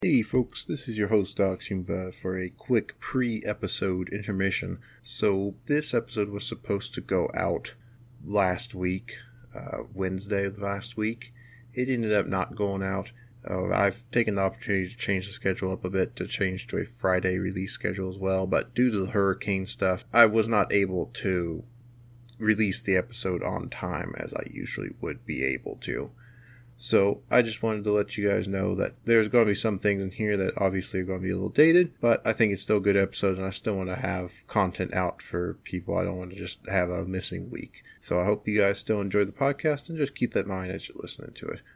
Hey folks, this is your host Alex Humva for a quick pre-episode intermission. So this episode was supposed to go out last week, Wednesday of last week. It ended up not going out. I've taken the opportunity to change the schedule up a bit to change to a Friday release schedule as well, but due to the hurricane stuff, I was not able to release the episode on time as I usually would be able to. So I just wanted to let you guys know that there's going to be some things in here that obviously are going to be a little dated, but I think it's still a good episode and I still want to have content out for people. I don't want to just have a missing week. So I hope you guys still enjoy the podcast and just keep that in mind as you're listening to it.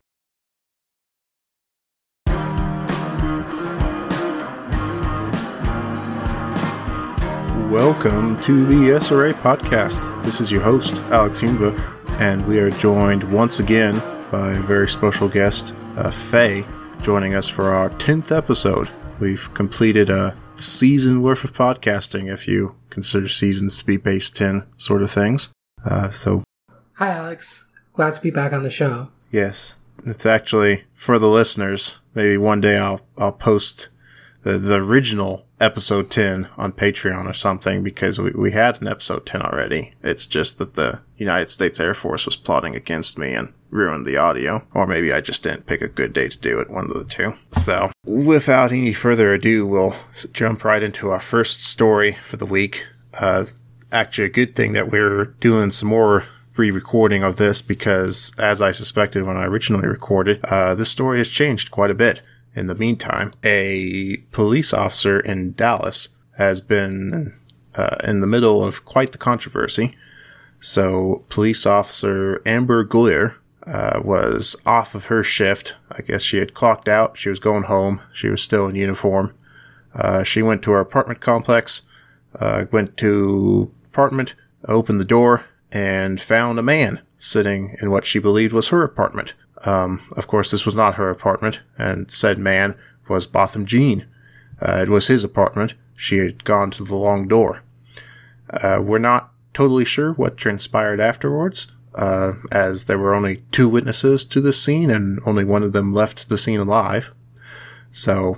Welcome to the SRA podcast. This is your host, Alex Humva, and we are joined once again by a very special guest, Faye, joining us for our 10th episode. We've completed a season worth of podcasting, if you consider seasons to be base 10 sort of things. Hi, Alex. Glad to be back on the show. Yes, it's actually, for the listeners, maybe one day I'll post the original episode 10 on Patreon or something, because we had an episode 10 already. It's just that the United States Air Force was plotting against me and ruined the audio. Or maybe I just didn't pick a good day to do it, one of the two. So, without any further ado, we'll jump right into our first story for the week. Actually, a good thing that we're doing some more re-recording of this, because as I suspected when I originally recorded, this story has changed quite a bit. In the meantime, a police officer in Dallas has been in the middle of quite the controversy. So, police officer Amber Glier was off of her shift. I guess she had clocked out. She was going home. She was still in uniform. She went to her apartment complex, went to apartment, opened the door, and found a man sitting in what she believed was her apartment. Of course, this was not her apartment, and said man was Botham Jean. It was his apartment. She had gone to the long door. We're not totally sure what transpired afterwards, as there were only 2 witnesses to this scene, and only one of them left the scene alive. So,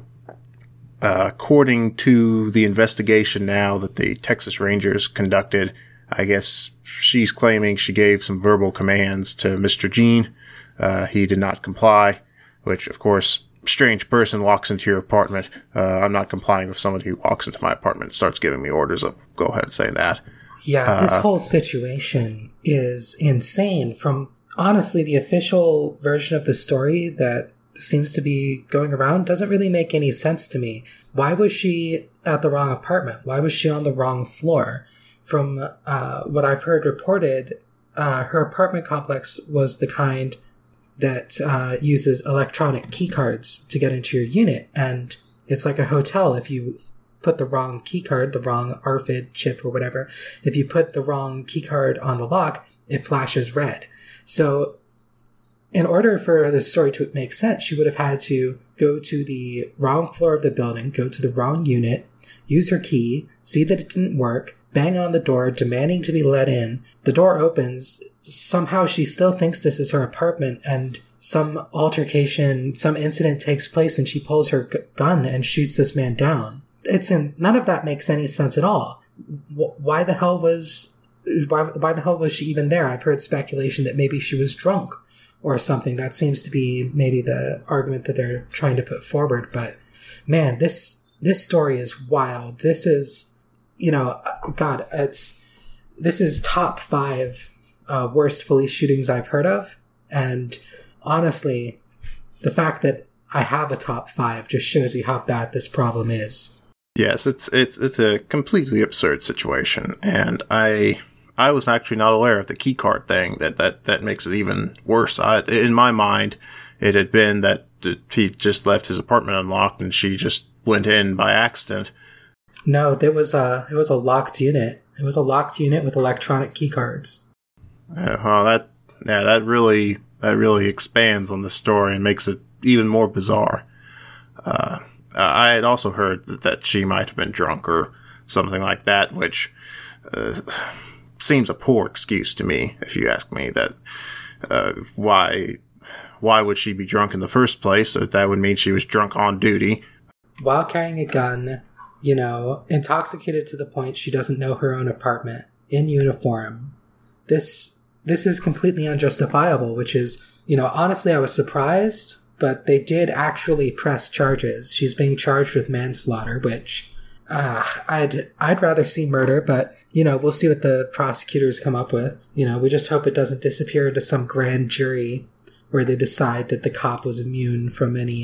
according to the investigation now that the Texas Rangers conducted, I guess she's claiming she gave some verbal commands to Mr. Jean. He did not comply, which, of course, strange person walks into your apartment. I'm not complying with somebody who walks into my apartment and starts giving me orders. I'll go ahead and say that. Yeah, this whole situation is insane. From, honestly, the official version of the story that seems to be going around doesn't really make any sense to me. Why was she at the wrong apartment? Why was she on the wrong floor? From what I've heard reported, her apartment complex was the kind that uses electronic key cards to get into your unit. And it's like a hotel. If you put the wrong key card, the wrong RFID chip or whatever, if you put the wrong key card on the lock, it flashes red. So in order for this story to make sense, she would have had to go to the wrong floor of the building, go to the wrong unit, use her key, see that it didn't work, bang on the door, demanding to be let in. The door opens. Somehow she still thinks this is her apartment, and some altercation, some incident takes place, and she pulls her gun and shoots this man down. None of that makes any sense at all. Why the hell was she even there? I've heard speculation that maybe she was drunk or something. That seems to be maybe the argument that they're trying to put forward. But man, this story is wild. This is, this is top 5 worst police shootings I've heard of. And honestly, the fact that I have a top 5 just shows you how bad this problem is. Yes, it's a completely absurd situation, and I was actually not aware of the key card thing. That makes it even worse. In my mind, it had been that he just left his apartment unlocked and she just went in by accident. No, it was a locked unit. It was a locked unit with electronic key cards. That really expands on the story and makes it even more bizarre. I had also heard that she might have been drunk or something like that, which seems a poor excuse to me, if you ask me. That why why would she be drunk in the first place? So that would mean she was drunk on duty. While carrying a gun, intoxicated to the point she doesn't know her own apartment, in uniform. This is completely unjustifiable, which is, honestly, I was surprised, but they did actually press charges. She's being charged with manslaughter, which I'd rather see murder, but, we'll see what the prosecutors come up with. We just hope it doesn't disappear into some grand jury where they decide that the cop was immune from any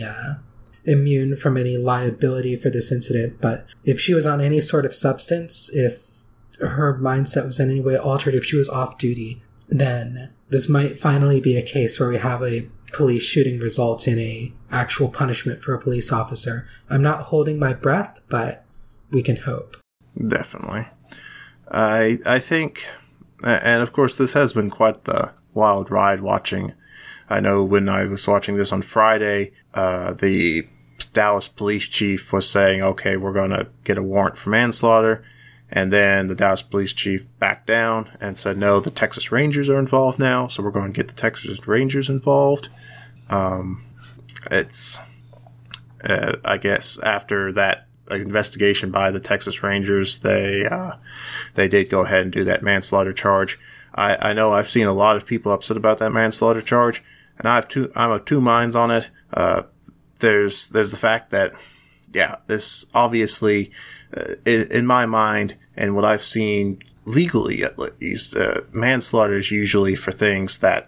liability for this incident. But if she was on any sort of substance, if her mindset was in any way altered, if she was off duty, then this might finally be a case where we have a police shooting result in a actual punishment for a police officer. I'm not holding my breath, but we can hope. Definitely. I think, and of course this has been quite the wild ride watching. I know when I was watching this on Friday, the Dallas police chief was saying, okay, we're going to get a warrant for manslaughter. And then the Dallas police chief backed down and said, no, the Texas Rangers are involved now, so we're going to get the Texas Rangers involved. I guess after that investigation by the Texas Rangers, they did go ahead and do that manslaughter charge. I know I've seen a lot of people upset about that manslaughter charge, and I'm of two minds on it. There's the fact that, this obviously, in my mind, and what I've seen legally at least, manslaughter is usually for things that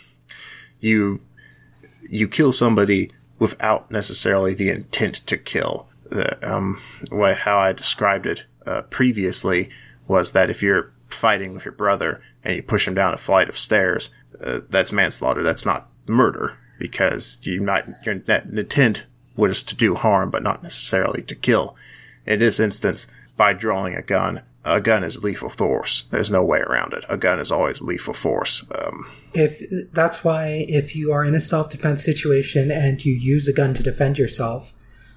you kill somebody without necessarily the intent to kill. How I described it previously was that if you're fighting with your brother and you push him down a flight of stairs, that's manslaughter. That's not murder, because your intent was to do harm, but not necessarily to kill. In this instance, by drawing a gun is lethal force. There's no way around it. A gun is always lethal force. That's why if you are in a self-defense situation and you use a gun to defend yourself,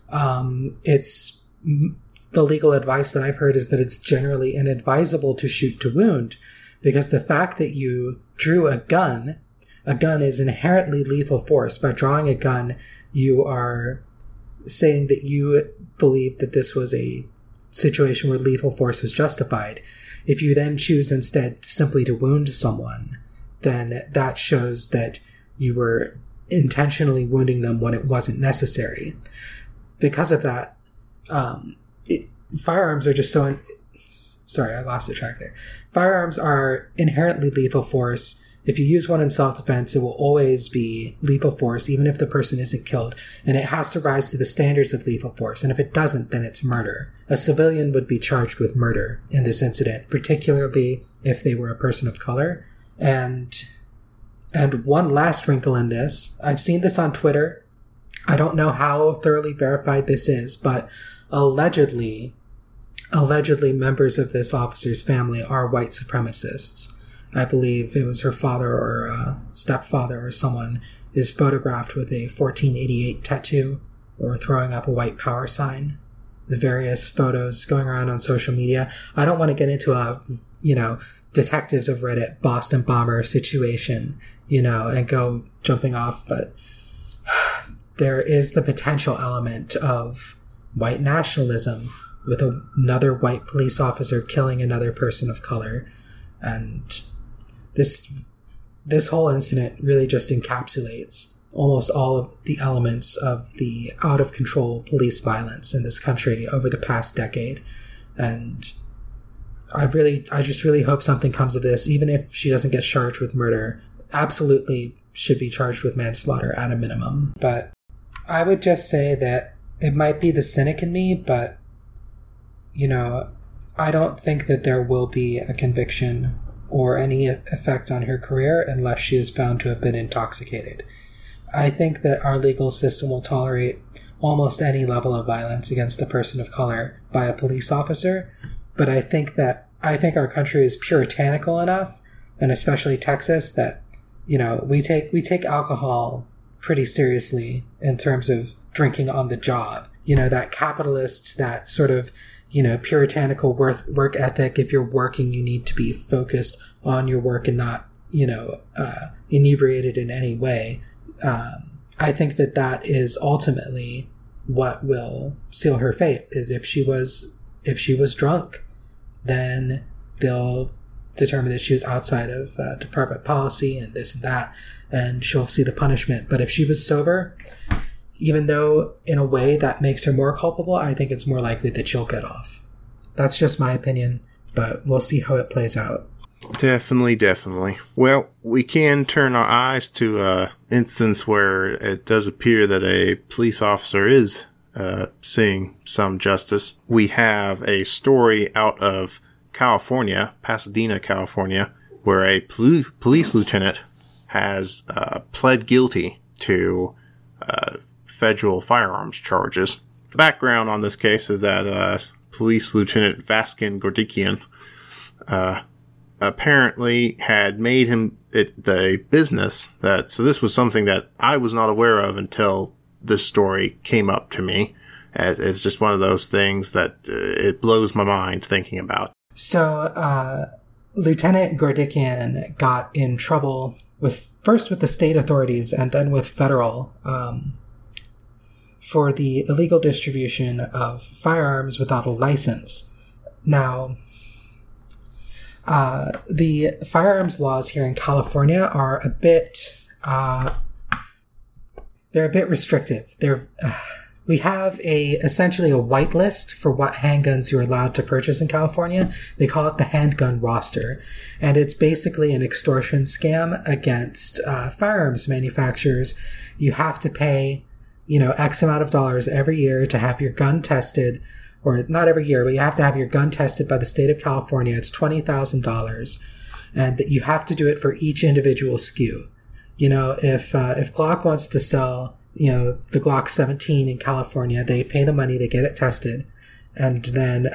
it's the legal advice that I've heard is that it's generally inadvisable to shoot to wound, because the fact that you drew a gun is inherently lethal force. By drawing a gun, you are saying that you believe that this was a situation where lethal force is justified. If you then choose instead simply to wound someone, then that shows that you were intentionally wounding them when it wasn't necessary. Because of that, firearms are just so... Sorry, I lost the track there. Firearms are inherently lethal force. If you use one in self-defense, it will always be lethal force, even if the person isn't killed. And it has to rise to the standards of lethal force. And if it doesn't, then it's murder. A civilian would be charged with murder in this incident, particularly if they were a person of color. And one last wrinkle in this, I've seen this on Twitter. I don't know how thoroughly verified this is, but allegedly members of this officer's family are white supremacists. I believe it was her father or stepfather or someone is photographed with a 1488 tattoo or throwing up a white power sign. The various photos going around on social media. I don't want to get into a, detectives of Reddit, Boston bomber situation, and go jumping off, but there is the potential element of white nationalism with another white police officer killing another person of color. And this whole incident really just encapsulates almost all of the elements of the out-of-control police violence in this country over the past decade. And I just really hope something comes of this, even if she doesn't get charged with murder. Absolutely should be charged with manslaughter at a minimum. But I would just say that it might be the cynic in me, but, I don't think that there will be a conviction or any effect on her career unless she is found to have been intoxicated. I think that our legal system will tolerate almost any level of violence against a person of color by a police officer, but I think our country is puritanical enough, and especially Texas, that we take alcohol pretty seriously in terms of drinking on the job. That capitalists, that sort of puritanical work ethic. If you're working, you need to be focused on your work and not, inebriated in any way. I think that is ultimately what will seal her fate. Is if she was drunk, then they'll determine that she was outside of department policy and this and that, and she'll see the punishment. But if she was sober, even though in a way that makes her more culpable, I think it's more likely that she'll get off. That's just my opinion, but we'll see how it plays out. Definitely. Well, we can turn our eyes to an instance where it does appear that a police officer is seeing some justice. We have a story out of California, Pasadena, California, where a police lieutenant has pled guilty to federal firearms charges. The background on this case is that Police Lieutenant Vaskin Gordikian apparently had made him the business that, so this was something that I was not aware of until this story came up to me. It's just one of those things that it blows my mind thinking about. So, Lieutenant Gordikian got in trouble first with the state authorities and then with federal, for the illegal distribution of firearms without a license. Now, the firearms laws here in California are a bit, they're a bit restrictive. We have essentially a whitelist for what handguns you're allowed to purchase in California. They call it the handgun roster. And it's basically an extortion scam against firearms manufacturers. You have to pay, X amount of dollars every year to have your gun tested, or not every year, but you have to have your gun tested by the state of California. It's $20,000. And you have to do it for each individual SKU. If Glock wants to sell the Glock 17 in California, they pay the money, they get it tested, and then,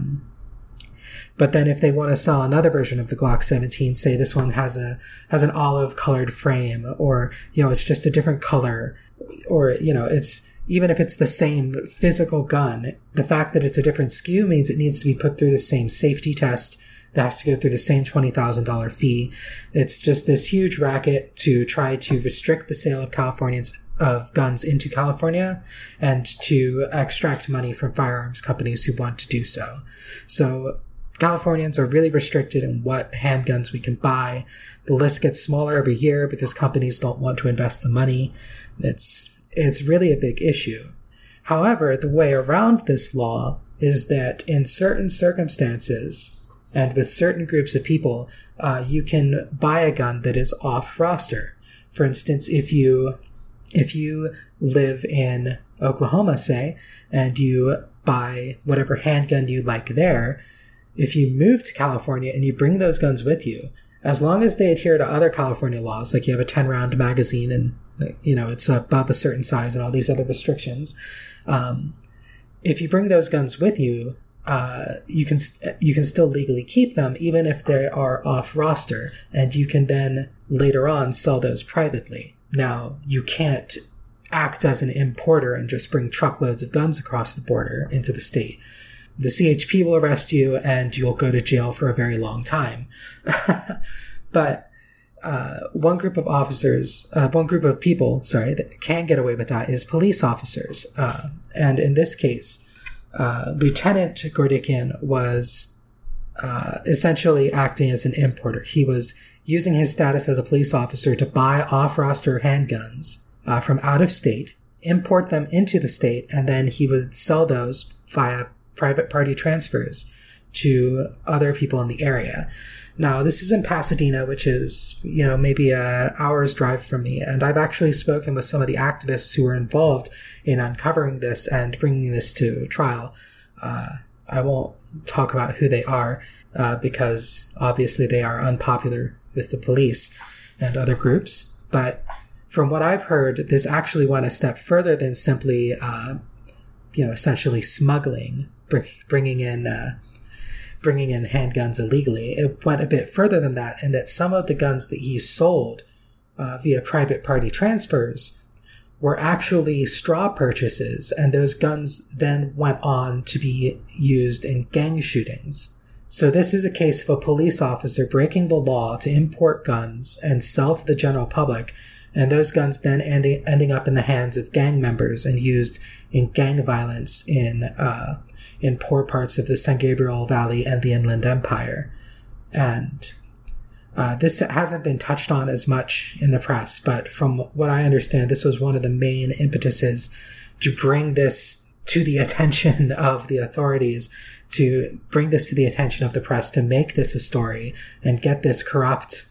but then if they want to sell another version of the Glock 17, say this one has an olive colored frame, or, it's just a different color, or, it's, even if it's the same physical gun, the fact that it's a different SKU means it needs to be put through the same safety test, that has to go through the same $20,000 fee. It's just this huge racket to try to restrict the sale of guns into California and to extract money from firearms companies who want to do so. So Californians are really restricted in what handguns we can buy. The list gets smaller every year because companies don't want to invest the money. It's really a big issue. However, the way around this law is that in certain circumstances and with certain groups of people, you can buy a gun that is off roster. For instance, if you live in Oklahoma, say, and you buy whatever handgun you like there, if you move to California and you bring those guns with you, as long as they adhere to other California laws, like you have a 10-round magazine and, it's above a certain size and all these other restrictions, if you bring those guns with you, you can still legally keep them even if they are off roster, and you can then later on sell those privately. Now, you can't act as an importer and just bring truckloads of guns across the border into the state. The CHP will arrest you and you'll go to jail for a very long time. But one group of people that can get away with that is police officers. And in this case, Lieutenant Gordikian was essentially acting as an importer. He was using his status as a police officer to buy off-roster handguns from out of state, import them into the state, and then he would sell those via private party transfers to other people in the area. Now, this is in Pasadena, which is, maybe an hour's drive from me, and I've actually spoken with some of the activists who were involved in uncovering this and bringing this to trial. I won't talk about who they are, because obviously they are unpopular with the police and other groups. But from what I've heard, this actually went a step further than simply, essentially smuggling, bringing in handguns illegally. It went a bit further than that, in that some of the guns that he sold via private party transfers were actually straw purchases, and those guns then went on to be used in gang shootings. So this is a case of a police officer breaking the law to import guns and sell to the general public, and those guns then ending up in the hands of gang members and used in gang violence in poor parts of the San Gabriel Valley and the Inland Empire. And this hasn't been touched on as much in the press, but from what I understand, this was one of the main impetuses to bring this to the attention of the authorities, to bring this to the attention of the press, to make this a story and get this corrupt,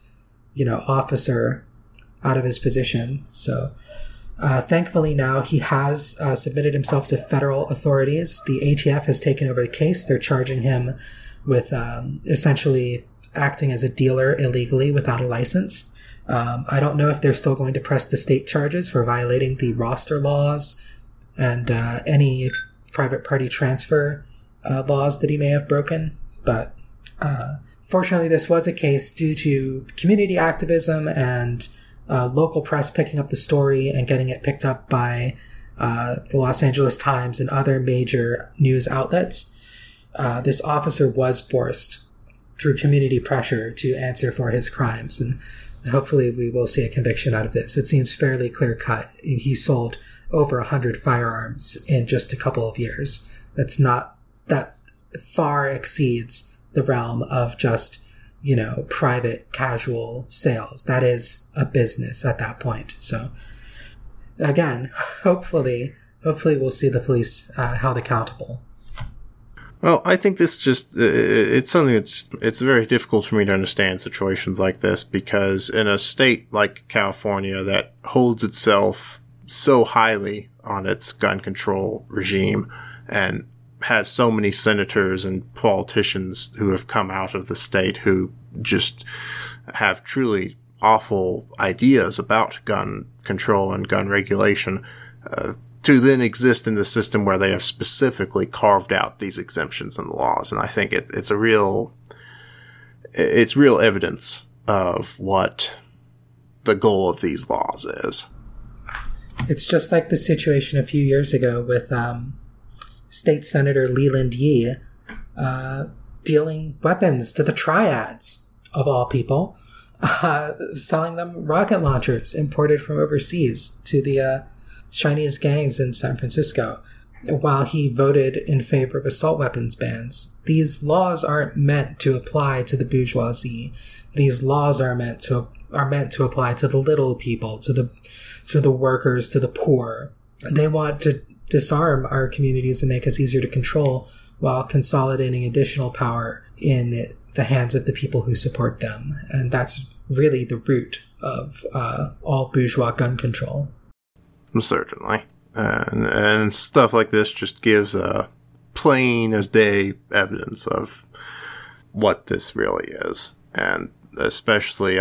officer out of his position. So thankfully now he has submitted himself to federal authorities. The ATF has taken over the case. They're charging him with essentially acting as a dealer illegally without a license. I don't know if they're still going to press the state charges for violating the roster laws and any private party transfer laws that he may have broken. But fortunately, this was a case due to community activism and local press picking up the story and getting it picked up by the Los Angeles Times and other major news outlets. This officer was forced through community pressure to answer for his crimes, and hopefully we will see a conviction out of this. It seems fairly clear-cut. He sold over 100 firearms in just a couple of years. That far exceeds the realm of just, private casual sales. That is a business at that point. So again, hopefully we'll see the police held accountable. Well, I think this it's something it's very difficult for me to understand situations like this, because in a state like California that holds itself so highly on its gun control regime and has so many senators and politicians who have come out of the state who just have truly awful ideas about gun control and gun regulation, to then exist in the system where they have specifically carved out these exemptions in the laws. And I think it's real evidence of what the goal of these laws is. It's just like the situation a few years ago with State Senator Leland Yee dealing weapons to the triads, of all people, selling them rocket launchers imported from overseas to the Chinese gangs in San Francisco, while he voted in favor of assault weapons bans. These laws aren't meant to apply to the bourgeoisie. These laws are meant to apply to the little people, to the workers, to the poor. They want to disarm our communities and make us easier to control while consolidating additional power in the hands of the people who support them. And that's really the root of all bourgeois gun control. Certainly. And stuff like this just gives a plain as day evidence of what this really is. And especially,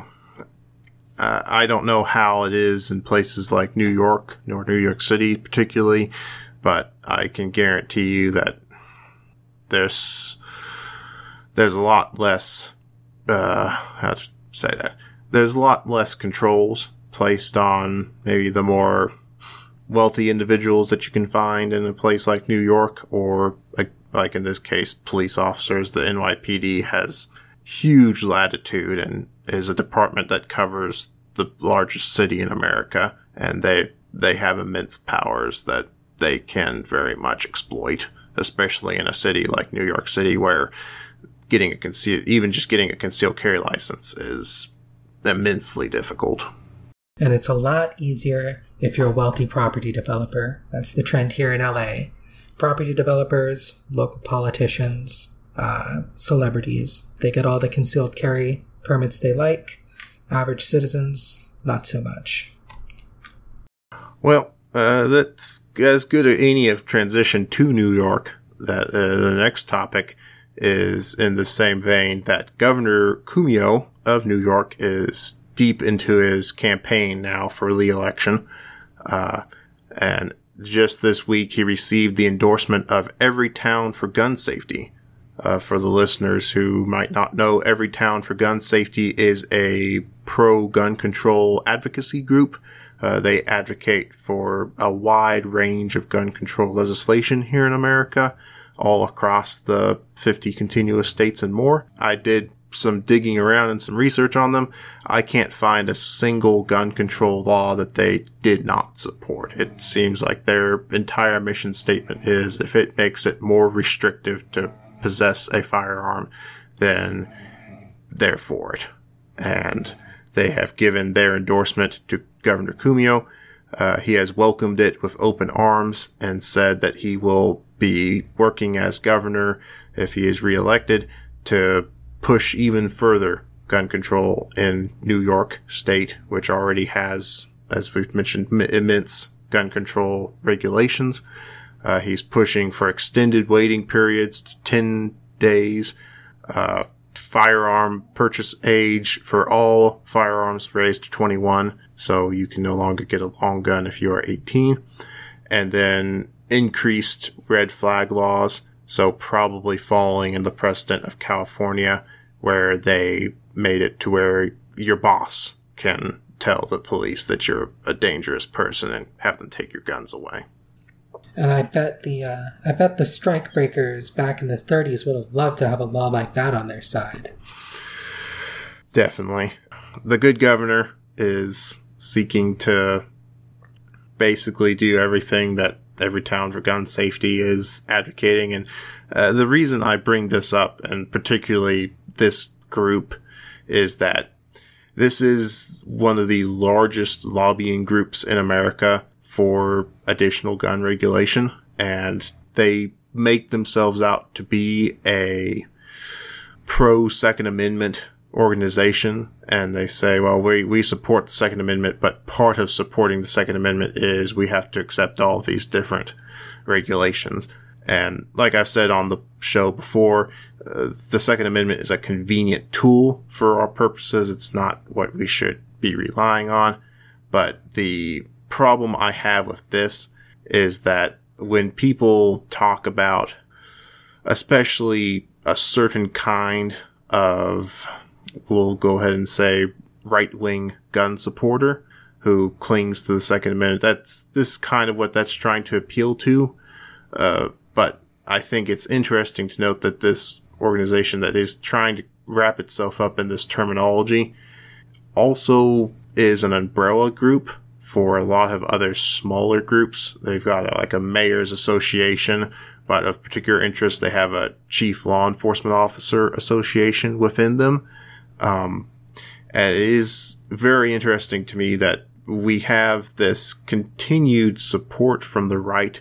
I don't know how it is in places like New York, or New York City particularly, but I can guarantee you that there's a lot less, there's a lot less controls placed on maybe the more wealthy individuals that you can find in a place like New York, or like in this case, police officers. The NYPD has huge latitude and is a department that covers the largest city in America, and they have immense powers that they can very much exploit, especially in a city like New York City, where getting a concealed carry license is immensely difficult. And it's a lot easier if you're a wealthy property developer. That's the trend here in LA. Property developers, local politicians, celebrities, they get all the concealed carry permits they like. Average citizens, not so much. Well, that's as good as any of transition to New York. That the next topic is in the same vein, that Governor Cuomo of New York is deep into his campaign now for re-election. And just this week, he received the endorsement of Everytown for Gun Safety. For the listeners who might not know, Everytown for Gun Safety is a pro-gun control advocacy group. They advocate for a wide range of gun control legislation here in America, all across the 50 continuous states and more. I did some digging around and some research on them, I can't find a single gun control law that they did not support. It seems like their entire mission statement is if it makes it more restrictive to possess a firearm, then they're for it. And they have given their endorsement to Governor Cumio. He has welcomed it with open arms and said that he will be working as governor, if he is reelected, to push even further gun control in New York State, which already has, as we've mentioned, immense gun control regulations. He's pushing for extended waiting periods to 10 days, firearm purchase age for all firearms raised to 21, so you can no longer get a long gun if you are 18, and then increased red flag laws, so probably following in the precedent of California, where they made it to where your boss can tell the police that you're a dangerous person and have them take your guns away. And I bet the strike breakers back in the 30s would have loved to have a law like that on their side. Definitely. The good governor is seeking to basically do everything that every town for gun safety is advocating. And the reason I bring this up, and particularly this group, is that this is one of the largest lobbying groups in America for additional gun regulation, and they make themselves out to be a pro-Second Amendment organization, and they say, well, we support the Second Amendment, but part of supporting the Second Amendment is we have to accept all of these different regulations. And like I've said on the show before, the Second Amendment is a convenient tool for our purposes. It's not what we should be relying on. But the problem I have with this is that when people talk about especially a certain kind of, we'll go ahead and say, right-wing gun supporter who clings to the Second Amendment, this is kind of what that's trying to appeal to. But I think it's interesting to note that this organization that is trying to wrap itself up in this terminology also is an umbrella group for a lot of other smaller groups. They've got a mayor's association, but of particular interest, they have a chief law enforcement officer association within them. And it is very interesting to me that we have this continued support from the right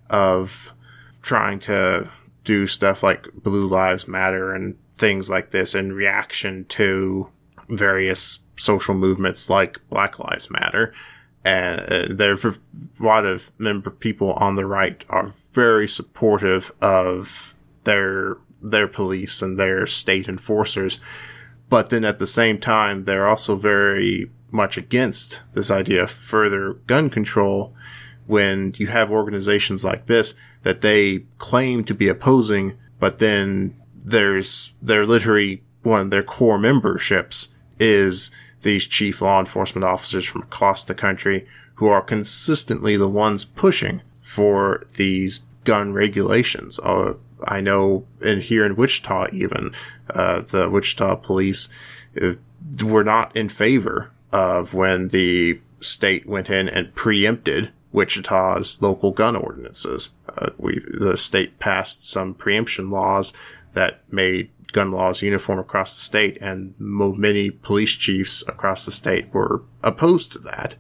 of trying to do stuff like Blue Lives Matter and things like this in reaction to various social movements like Black Lives Matter. And there's a lot of people on the right are very supportive of their police and their state enforcers. But then at the same time, they're also very much against this idea of further gun control when you have organizations like this that they claim to be opposing, but then they're literally one of their core memberships is these chief law enforcement officers from across the country who are consistently the ones pushing for these gun regulations. I know here in Wichita even, the Wichita police were not in favor of when the state went in and preempted Wichita's local gun ordinances. The state passed some preemption laws that made gun laws uniform across the state, and many police chiefs across the state were opposed to that.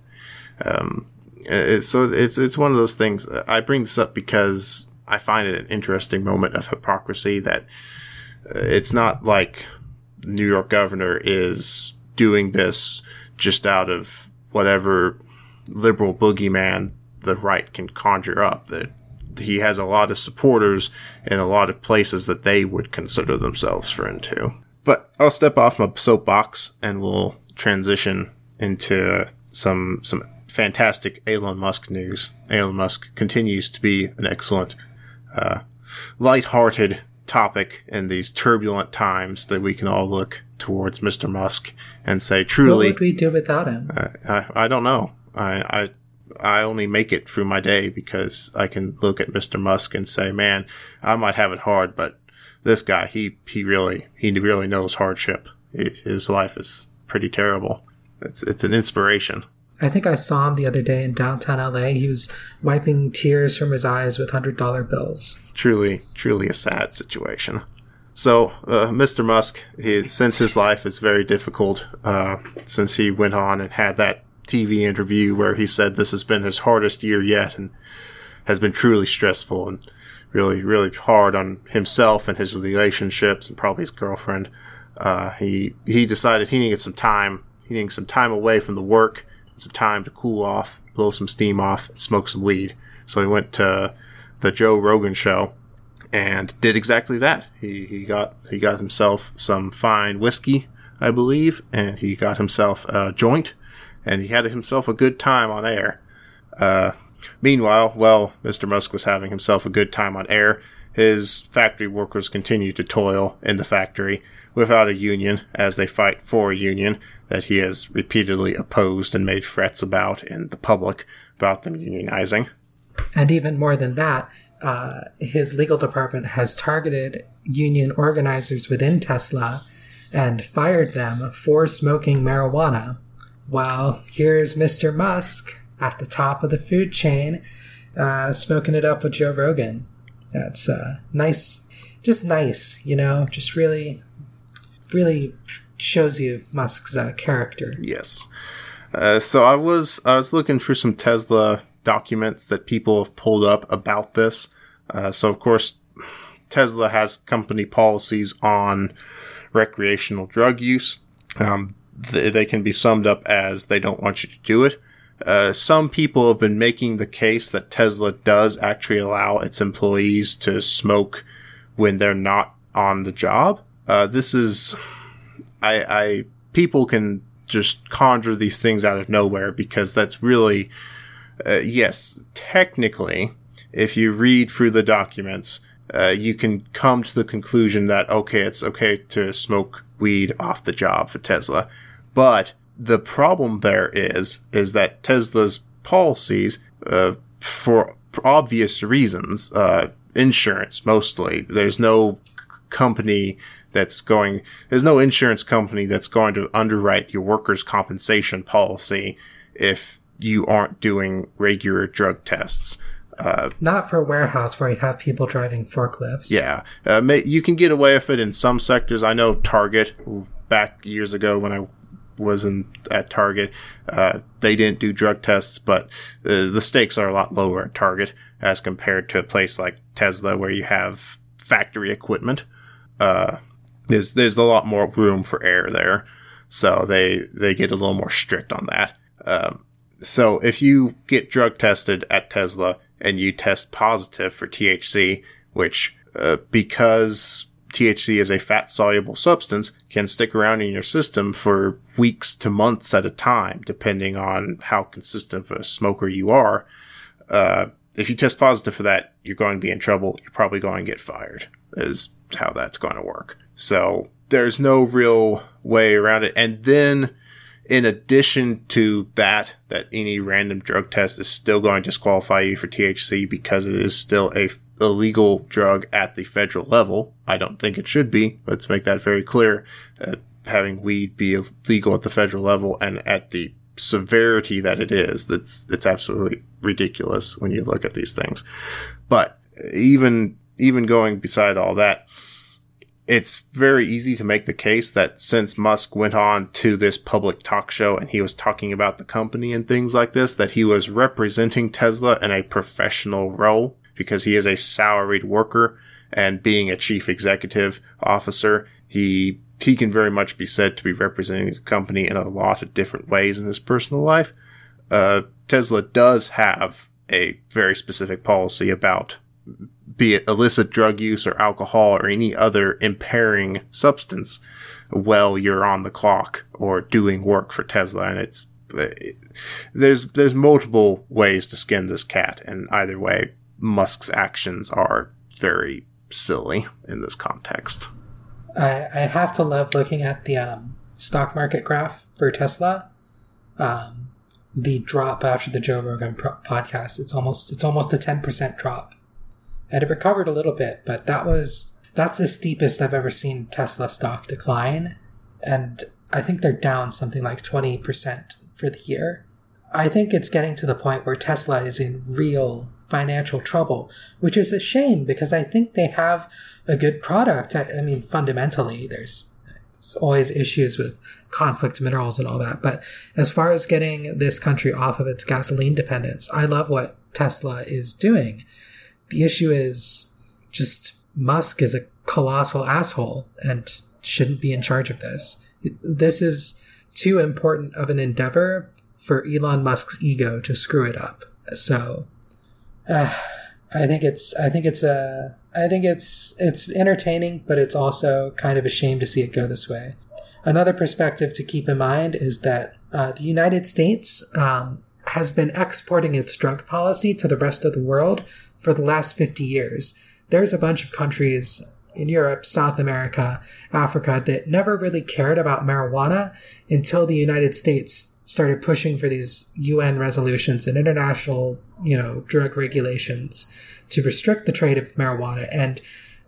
So it's one of those things. I bring this up because I find it an interesting moment of hypocrisy that it's not like the New York governor is doing this just out of whatever liberal boogeyman the right can conjure up. That he has a lot of supporters in a lot of places that they would consider themselves friend to. But I'll step off my soapbox and we'll transition into some fantastic Elon Musk news. Elon Musk continues to be an excellent, lighthearted topic in these turbulent times that we can all look towards Mr. Musk and say, truly, what would we do without him? I don't know. I only make it through my day because I can look at Mr. Musk and say, man, I might have it hard, but this guy, he really knows hardship. His life is pretty terrible. It's an inspiration. I think I saw him the other day in downtown LA. He was wiping tears from his eyes with $100 bills. Truly a sad situation. So, Mr. Musk, since his life is very difficult, since he went on and had that TV interview where he said this has been his hardest year yet and has been truly stressful and really, really hard on himself and his relationships and probably his girlfriend, he decided he needed some time. He needed some time away from the work, some time to cool off, blow some steam off, and smoke some weed. So he went to the Joe Rogan show and did exactly that. He got himself some fine whiskey, I believe, and he got himself a joint, and he had himself a good time on air. Meanwhile, while Mr. Musk was having himself a good time on air, his factory workers continued to toil in the factory without a union as they fight for a union that he has repeatedly opposed and made threats about in the public about them unionizing. And even more than that, his legal department has targeted union organizers within Tesla and fired them for smoking marijuana. While here's Mr. Musk at the top of the food chain, smoking it up with Joe Rogan. That's nice. Just nice, just really, really shows you Musk's character. Yes. So I was looking through some Tesla documents that people have pulled up about this. So of course, Tesla has company policies on recreational drug use. They can be summed up as they don't want you to do it. Some people have been making the case that Tesla does actually allow its employees to smoke when they're not on the job. People can just conjure these things out of nowhere because that's really, yes, technically, if you read through the documents, you can come to the conclusion that, okay, it's okay to smoke weed off the job for Tesla. But the problem there is that Tesla's policies, for obvious reasons, insurance mostly, there's no insurance company that's going to underwrite your workers' compensation policy if you aren't doing regular drug tests. Not for a warehouse where you have people driving forklifts. Yeah. You can get away with it in some sectors. I know Target, back years ago when I was at Target, they didn't do drug tests, but the stakes are a lot lower at Target as compared to a place like Tesla where you have factory equipment. There's a lot more room for error there, so they get a little more strict on that. So if you get drug tested at Tesla and you test positive for THC, which because THC is a fat-soluble substance, can stick around in your system for weeks to months at a time, depending on how consistent of a smoker you are. If you test positive for that, you're going to be in trouble. You're probably going to get fired, is how that's going to work. So there's no real way around it. And then, in addition to that any random drug test is still going to disqualify you for THC because it is still a illegal drug at the federal level. I don't think it should be. Let's make that very clear. Having weed be illegal at the federal level and at the severity that it is, it's absolutely ridiculous when you look at these things. But even going beside all that, it's very easy to make the case that since Musk went on to this public talk show and he was talking about the company and things like this, that he was representing Tesla in a professional role because he is a salaried worker, and being a chief executive officer, he can very much be said to be representing the company in a lot of different ways in his personal life. Tesla does have a very specific policy about, be it illicit drug use or alcohol or any other impairing substance while you're on the clock or doing work for Tesla. And there's multiple ways to skin this cat. And either way, Musk's actions are very silly in this context. I have to love looking at the stock market graph for Tesla. The drop after the Joe Rogan podcast, it's almost a 10% drop. And it recovered a little bit, but that was That's the steepest I've ever seen Tesla stock decline. And I think they're down something like 20% for the year. I think it's getting to the point where Tesla is in real financial trouble, which is a shame because I think they have a good product. I mean, fundamentally, there's always issues with conflict minerals and all that. But as far as getting this country off of its gasoline dependence, I love what Tesla is doing. The issue is just Musk is a colossal asshole and shouldn't be in charge of this. This is too important of an endeavor for Elon Musk's ego to screw it up. So I think it's entertaining, but it's also kind of a shame to see it go this way. Another perspective to keep in mind is that the United States has been exporting its drug policy to the rest of the world for the last 50 years. There's a bunch of countries in Europe, South America, Africa that never really cared about marijuana until the United States started pushing for these UN resolutions and international, drug regulations to restrict the trade of marijuana. And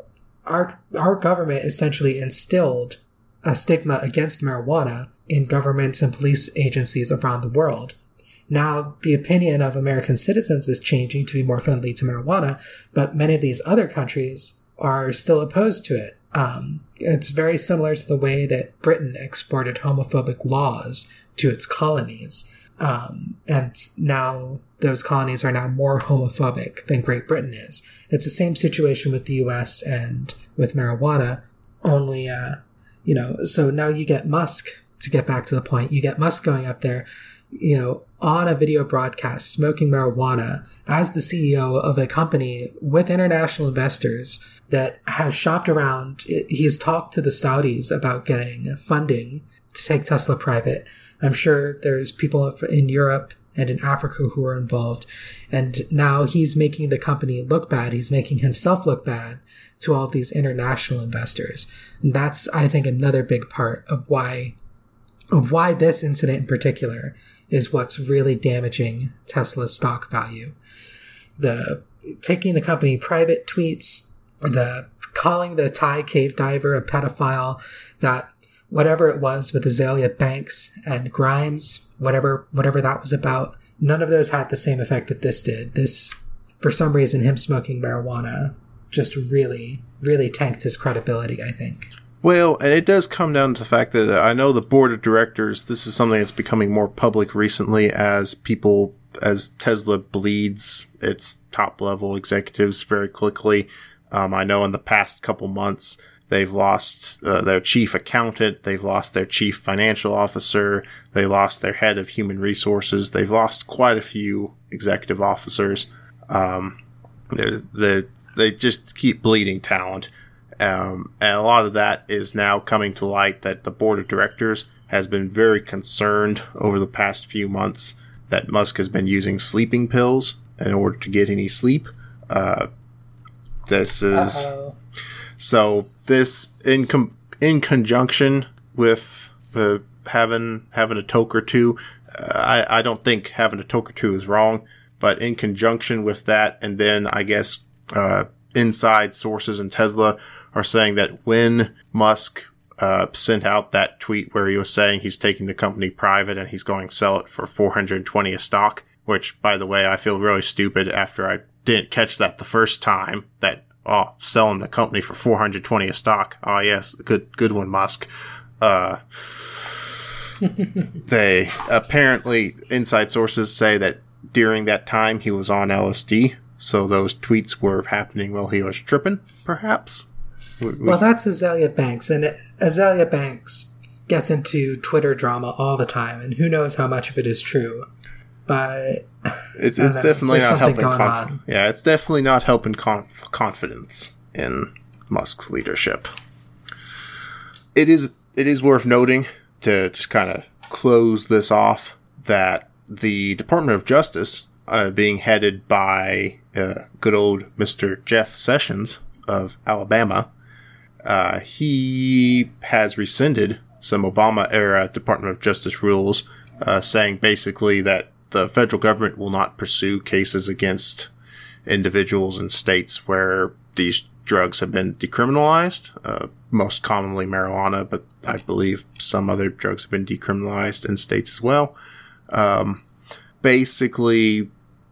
our government essentially instilled a stigma against marijuana in governments and police agencies around the world. Now, the opinion of American citizens is changing to be more friendly to marijuana, but many of these other countries are still opposed to it. It's very similar to the way that Britain exported homophobic laws to its colonies. And now those colonies are now more homophobic than Great Britain is. It's the same situation with the US and with marijuana, only, so now you get Musk, to get back to the point, you get Musk going up there, on a video broadcast, smoking marijuana as the CEO of a company with international investors that has shopped around. He's talked to the Saudis about getting funding to take Tesla private. I'm sure there's people in Europe and in Africa who are involved. And now he's making the company look bad. He's making himself look bad to all of these international investors. And that's, I think, another big part of why this incident in particular is what's really damaging Tesla's stock value. The taking the company private tweets, the calling the Thai cave diver a pedophile, that whatever it was with Azalea Banks and Grimes, whatever that was about, none of those had the same effect that this did. This, for some reason, him smoking marijuana just really, really tanked his credibility, I think. Well, and it does come down to the fact that I know the board of directors, this is something that's becoming more public recently as Tesla bleeds its top level executives very quickly. I know in the past couple months, they've lost their chief accountant, they've lost their chief financial officer, they lost their head of human resources, they've lost quite a few executive officers. They just keep bleeding talent. And a lot of that is now coming to light that the board of directors has been very concerned over the past few months that Musk has been using sleeping pills in order to get any sleep. This in conjunction with having a toke or two. I don't think having a toke or two is wrong, but in conjunction with that, and then I guess inside sources in Tesla are saying that when Musk sent out that tweet where he was saying he's taking the company private and he's going to sell it for $420 a stock, which, by the way, I feel really stupid after I didn't catch that the first time, that, selling the company for $420 a stock. Oh, yes, good one, Musk. They apparently, inside sources say that during that time he was on LSD, so those tweets were happening while he was tripping, perhaps. Well, that's Azalea Banks, and Azalea Banks gets into Twitter drama all the time, and who knows how much of it is true. But it's definitely not helping. It's definitely not helping confidence in Musk's leadership. It is worth noting, to just kind of close this off, that the Department of Justice, being headed by good old Mr. Jeff Sessions of Alabama, he has rescinded some Obama-era Department of Justice rules, saying basically that the federal government will not pursue cases against individuals in states where these drugs have been decriminalized, most commonly marijuana, but I believe some other drugs have been decriminalized in states as well. Basically,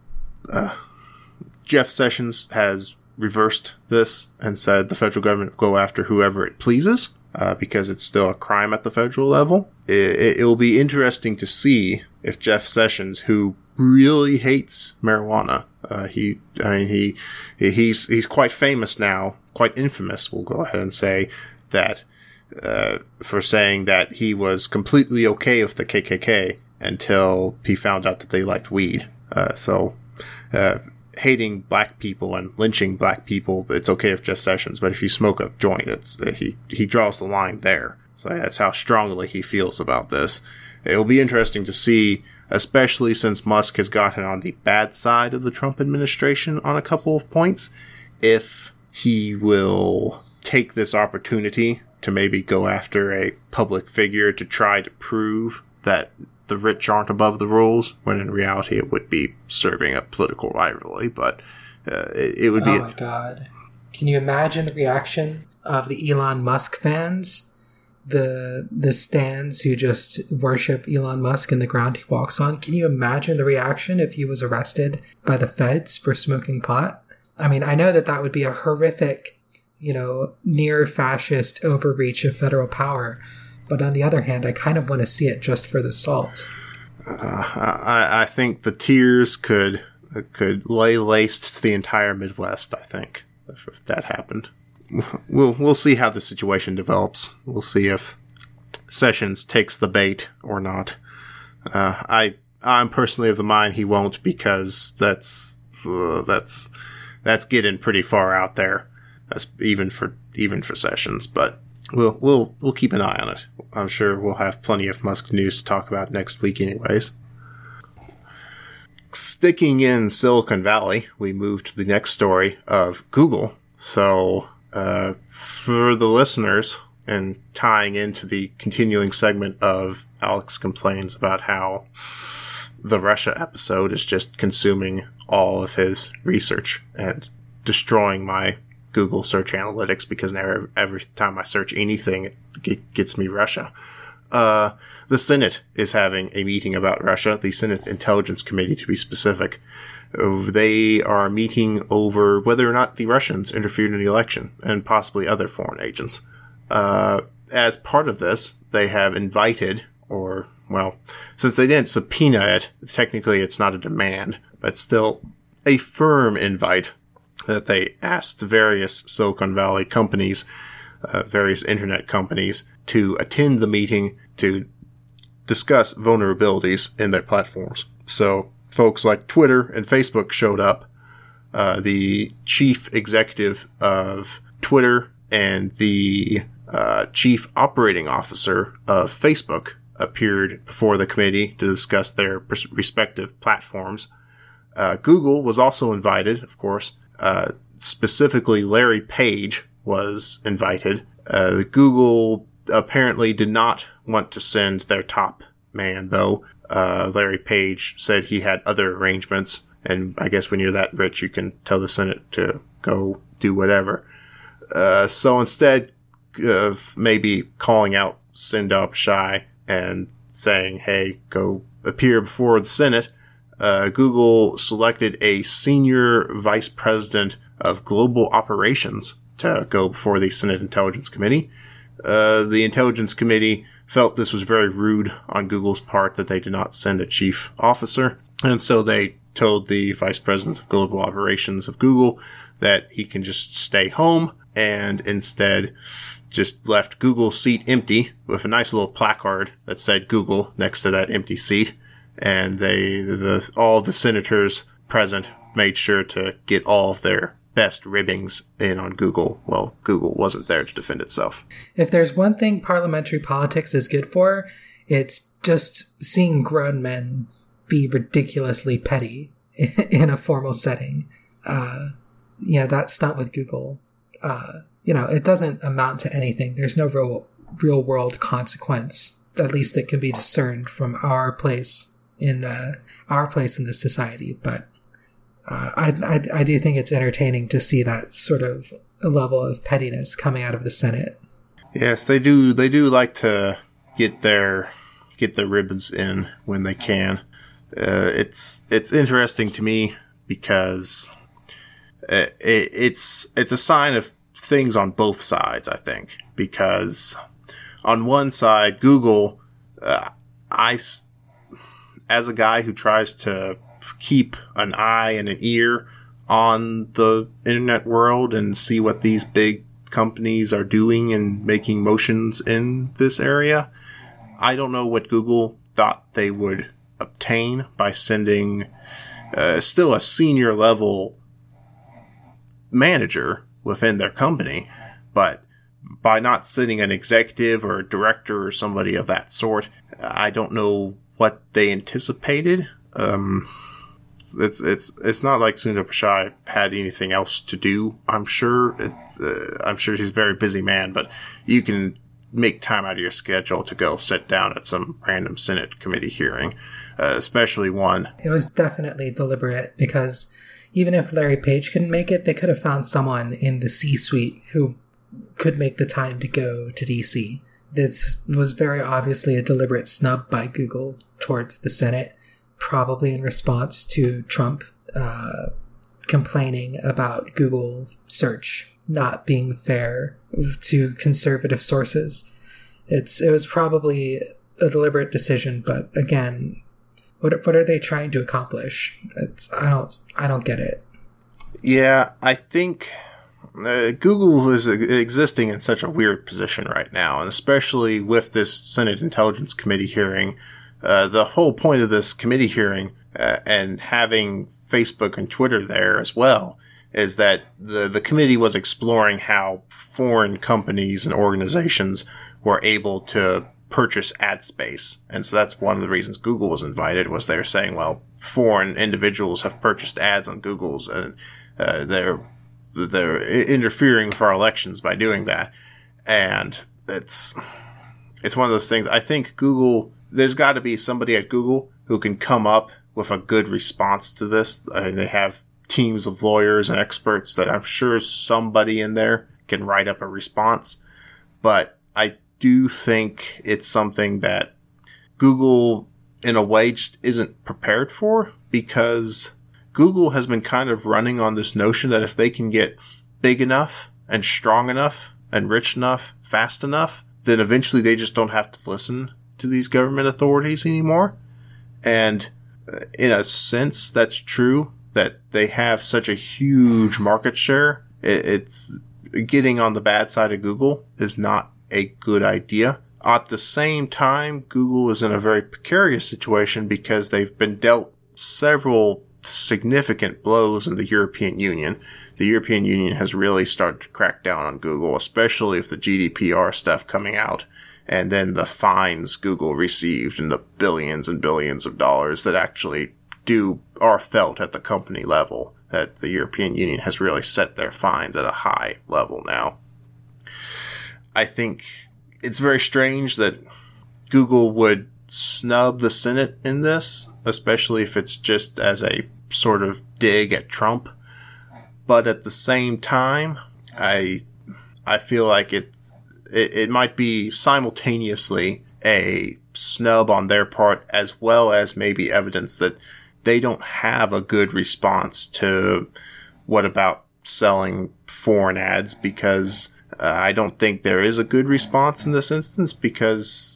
Jeff Sessions has reversed this and said the federal government will go after whoever it pleases, because it's still a crime at the federal level. It will be interesting to see if Jeff Sessions, who really hates marijuana, he's quite famous now, quite infamous, we'll go ahead and say, that for saying that he was completely okay with the KKK until he found out that they liked weed. Hating black people and lynching black people, it's okay with Jeff Sessions, but if you smoke a joint, he draws the line there. So that's how strongly he feels about this. It'll be interesting to see, especially since Musk has gotten on the bad side of the Trump administration on a couple of points, if he will take this opportunity to maybe go after a public figure to try to prove that the rich aren't above the rules, when in reality it would be serving a political rivalry. But it would be... Oh my god. Can you imagine the reaction of the Elon Musk fans? The stans who just worship Elon Musk and the ground he walks on. Can you imagine the reaction if he was arrested by the feds for smoking pot? I mean, I know that would be a horrific, near fascist overreach of federal power. But on the other hand, I kind of want to see it just for the salt. I think the tears could lay laced to the entire Midwest, I think, if that happened. We'll see how the situation develops. We'll see if Sessions takes the bait or not. I'm personally of the mind he won't, because that's getting pretty far out there, even for Sessions. But we'll keep an eye on it. I'm sure we'll have plenty of Musk news to talk about next week anyways. Sticking in Silicon Valley, we move to the next story of Google. So, for the listeners, and tying into the continuing segment of Alex complains about how the Russia episode is just consuming all of his research and destroying my Google search analytics, because now every time I search anything, it gets me Russia. The Senate is having a meeting about Russia, the Senate Intelligence Committee to be specific. They are meeting over whether or not the Russians interfered in the election, and possibly other foreign agents. As part of this, they have invited, since they didn't subpoena it, technically it's not a demand, but still a firm invite that they asked various Silicon Valley companies, various internet companies, to attend the meeting to discuss vulnerabilities in their platforms. So folks like Twitter and Facebook showed up. The chief executive of Twitter and the chief operating officer of Facebook appeared before the committee to discuss their respective platforms. Google was also invited, of course. Specifically, Larry Page was invited. Google apparently did not want to send their top man, though. Larry Page said he had other arrangements, and I guess when you're that rich, you can tell the Senate to go do whatever. So instead of maybe calling out Sundar Pichai and saying, hey, go appear before the Senate, Google selected a senior vice president of global operations to go before the Senate Intelligence Committee. The Intelligence Committee felt this was very rude on Google's part that they did not send a chief officer, and so they told the vice president of global operations of Google that he can just stay home, and instead just left Google's seat empty with a nice little placard that said Google next to that empty seat. And all the senators present made sure to get all of their best ribbings in on Google. Well, Google wasn't there to defend itself. If there's one thing parliamentary politics is good for, it's just seeing grown men be ridiculously petty in a formal setting. That stunt with Google, it doesn't amount to anything. There's no real world consequence, at least that can be discerned from our place in this society. But I do think it's entertaining to see that sort of level of pettiness coming out of the Senate. Yes, they do. They do like to get their ribbons in when they can. It's interesting to me because it's a sign of things on both sides, I think. Because on one side, Google, as a guy who tries to keep an eye and an ear on the internet world and see what these big companies are doing and making motions in this area, I don't know what Google thought they would obtain by sending still a senior level manager within their company, but by not sending an executive or a director or somebody of that sort, I don't know what they anticipated. It's not like Sundar Pichai had anything else to do. I'm sure he's a very busy man, but you can make time out of your schedule to go sit down at some random Senate committee hearing, especially one. It was definitely deliberate, because even if Larry Page couldn't make it, they could have found someone in the C-suite who could make the time to go to DC. This was very obviously a deliberate snub by Google towards the Senate, probably in response to Trump complaining about Google search not being fair to conservative sources. It was probably a deliberate decision, but again, what are they trying to accomplish? I don't get it. Yeah, I think Google is existing in such a weird position right now, and especially with this Senate Intelligence Committee hearing. The whole point of this committee hearing and having Facebook and Twitter there as well is that the committee was exploring how foreign companies and organizations were able to purchase ad space. And so that's one of the reasons Google was invited, was they were saying, well, foreign individuals have purchased ads on Google's, and they're interfering with our elections by doing that. And it's one of those things. I think Google, there's got to be somebody at Google who can come up with a good response to this. They have teams of lawyers and experts that I'm sure somebody in there can write up a response. But I do think it's something that Google, in a way, just isn't prepared for, because Google has been kind of running on this notion that if they can get big enough and strong enough and rich enough, fast enough, then eventually they just don't have to listen to these government authorities anymore. And in a sense, that's true, that they have such a huge market share. It's getting on the bad side of Google is not a good idea. At the same time, Google is in a very precarious situation because they've been dealt several significant blows in the European Union. The European Union has really started to crack down on Google, especially with the GDPR stuff coming out, and then the fines Google received in the billions and billions of dollars that actually are felt at the company level, that the European Union has really set their fines at a high level now. I think it's very strange that Google would snub the Senate in this, especially if it's just as a sort of dig at Trump. But at the same time, I feel like it might be simultaneously a snub on their part, as well as maybe evidence that they don't have a good response to what about selling foreign ads, because I don't think there is a good response in this instance, because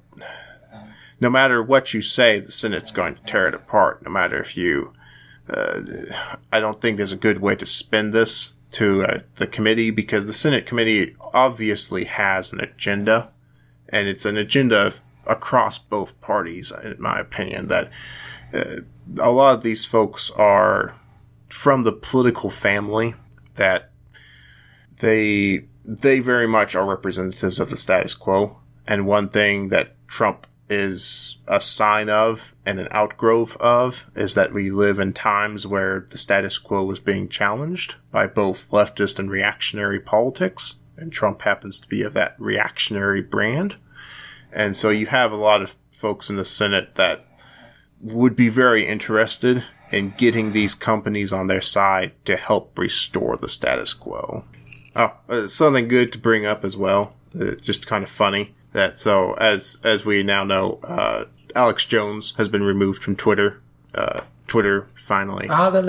no matter what you say, the Senate's going to tear it apart. No matter if you, I don't think there's a good way to spin this to the committee, because the Senate committee obviously has an agenda, and it's an agenda across both parties, in my opinion, that a lot of these folks are from the political family, that they very much are representatives of the status quo. And one thing that Trump is a sign of and an outgrowth of is that we live in times where the status quo is being challenged by both leftist and reactionary politics. And Trump happens to be of that reactionary brand. And so you have a lot of folks in the Senate that would be very interested in getting these companies on their side to help restore the status quo. Something good to bring up as well. Just kind of funny that as we now know, Alex Jones has been removed from Twitter. Twitter finally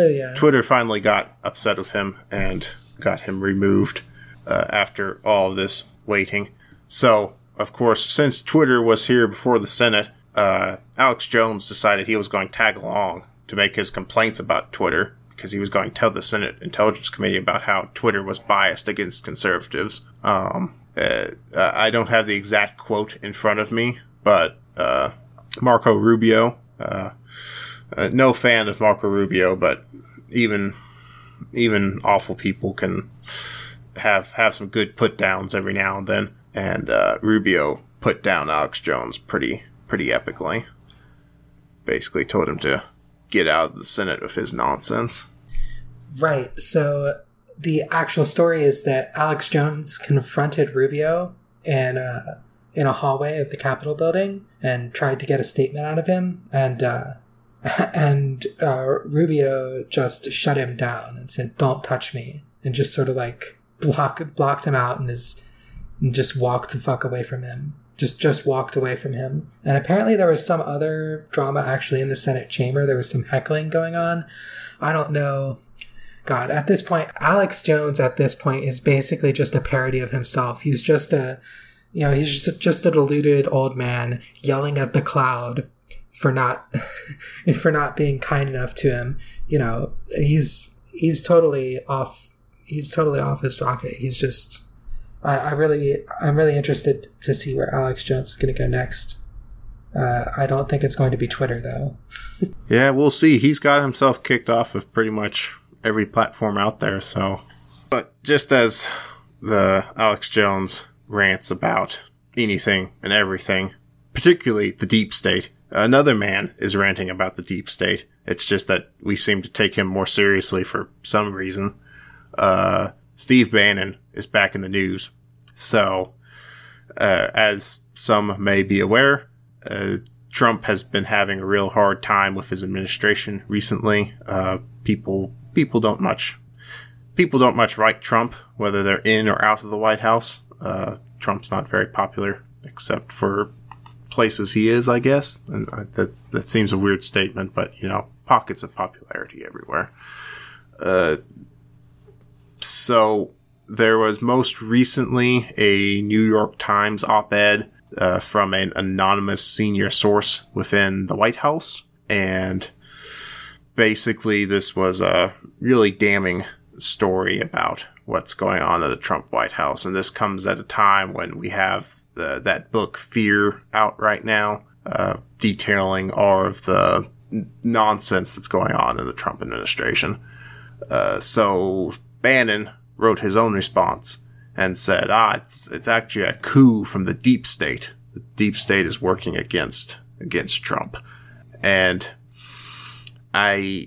got upset with him and got him removed after all of this waiting. So, of course, since Twitter was here before the Senate, Alex Jones decided he was going to tag along to make his complaints about Twitter, because he was going to tell the Senate Intelligence Committee about how Twitter was biased against conservatives. I don't have the exact quote in front of me, but Marco Rubio, no fan of Marco Rubio, but even awful people can have some good put downs every now and then, and Rubio put down Alex Jones pretty epically. Basically told him to get out of the Senate with his nonsense. Right. So the actual story is that Alex Jones confronted Rubio in a hallway of the Capitol building and tried to get a statement out of him, and Rubio just shut him down and said, "Don't touch me," and just sort of like blocked him out and just walked the fuck away from him. Just walked away from him. And apparently there was some other drama actually in the Senate chamber. There was some heckling going on. I don't know. God, at this point, Alex Jones is basically just a parody of himself. He's just he's just a deluded old man yelling at the cloud for not being kind enough to him. You know, he's totally off. He's totally off his rocket. He's just. I'm really interested to see where Alex Jones is going to go next. I don't think it's going to be Twitter, though. Yeah, we'll see. He's got himself kicked off of pretty much every platform out there. So, but just as the Alex Jones rants about anything and everything, particularly the deep state, another man is ranting about the deep state. It's just that we seem to take him more seriously for some reason. Steve Bannon is back in the news. So, as some may be aware, Trump has been having a real hard time with his administration recently. People don't much like Trump, whether they're in or out of the White House. Trump's not very popular, except for places he is, I guess. And that seems a weird statement, but pockets of popularity everywhere. So there was most recently a New York Times op-ed from an anonymous senior source within the White House. And basically this was a really damning story about what's going on in the Trump White House. And this comes at a time when we have that book Fear out right now, detailing all of the nonsense that's going on in the Trump administration. So Bannon wrote his own response and said, it's actually a coup from the deep state. The deep state is working against Trump. And I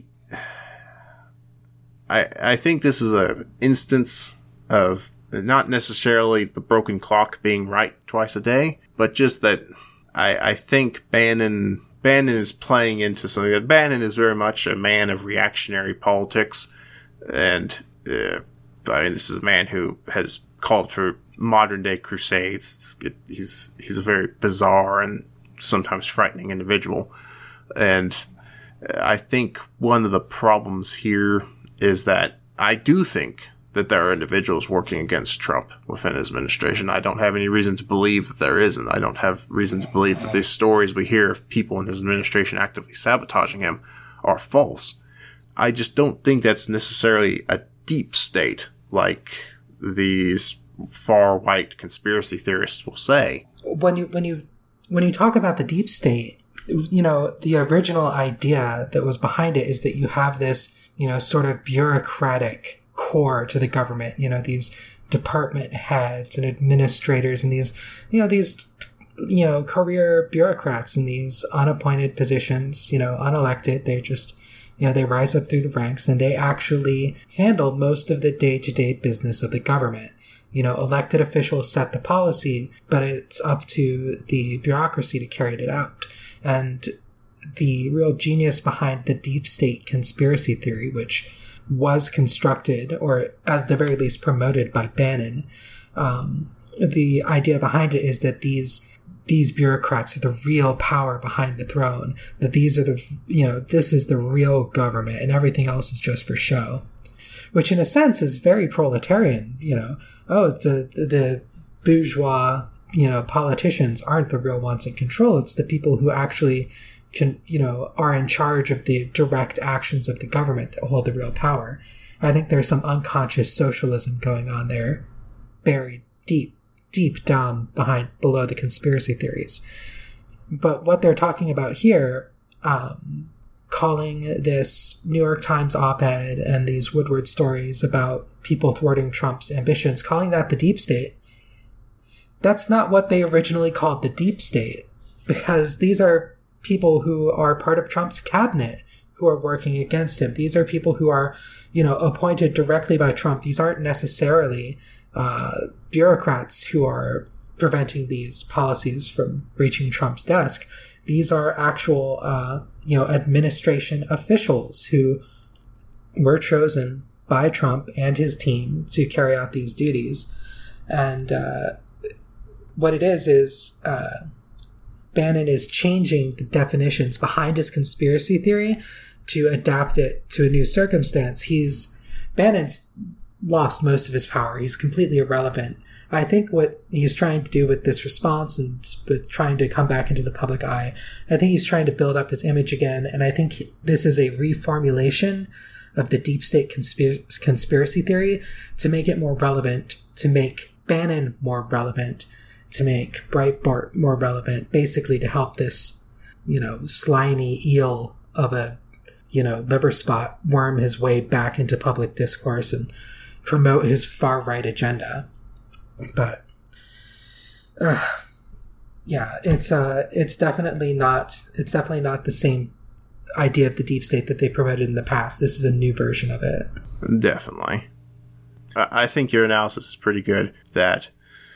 think this is an instance of not necessarily the broken clock being right twice a day, but just that I think Bannon is playing into something. That Bannon is very much a man of reactionary politics, and this is a man who has called for modern day crusades. He's a very bizarre and sometimes frightening individual. And I think one of the problems here is that I do think that there are individuals working against Trump within his administration. I don't have any reason to believe that there isn't. I don't have reason to believe that these stories we hear of people in his administration actively sabotaging him are false. I just don't think that's necessarily a deep state like these far right conspiracy theorists will say. When you talk about the deep state, the original idea that was behind it is that you have this, sort of bureaucratic core to the government, these department heads and administrators and these career bureaucrats in these unappointed positions, unelected. They're just, they rise up through the ranks and they actually handle most of the day-to-day business of the government. Elected officials set the policy, but it's up to the bureaucracy to carry it out. And the real genius behind the deep state conspiracy theory, which was constructed, or at the very least promoted, by Bannon. The idea behind it is that these bureaucrats are the real power behind the throne, that these are this is the real government and everything else is just for show. Which in a sense is very proletarian, the bourgeois, politicians aren't the real ones in control. It's the people who actually are in charge of the direct actions of the government that hold the real power. I think there's some unconscious socialism going on there, buried deep down below the conspiracy theories. But what they're talking about here, calling this New York Times op-ed and these Woodward stories about people thwarting Trump's ambitions, calling that the deep state, that's not what they originally called the deep state, because these are people who are part of Trump's cabinet who are working against him. These are people who are, appointed directly by Trump. These aren't necessarily bureaucrats who are preventing these policies from reaching Trump's desk. These are actual, administration officials who were chosen by Trump and his team to carry out these duties. And what it is Bannon is changing the definitions behind his conspiracy theory to adapt it to a new circumstance. Bannon's lost most of his power. He's completely irrelevant. I think what he's trying to do with this response and with trying to come back into the public eye, I think he's trying to build up his image again, and I think this is a reformulation of the deep state conspiracy theory to make it more relevant, to make Bannon more relevant, to make Breitbart more relevant, basically to help this, slimy eel of a, liver spot worm his way back into public discourse and promote his far-right agenda. But, it's definitely not the same idea of the deep state that they promoted in the past. This is a new version of it. Definitely. I think your analysis is pretty good, that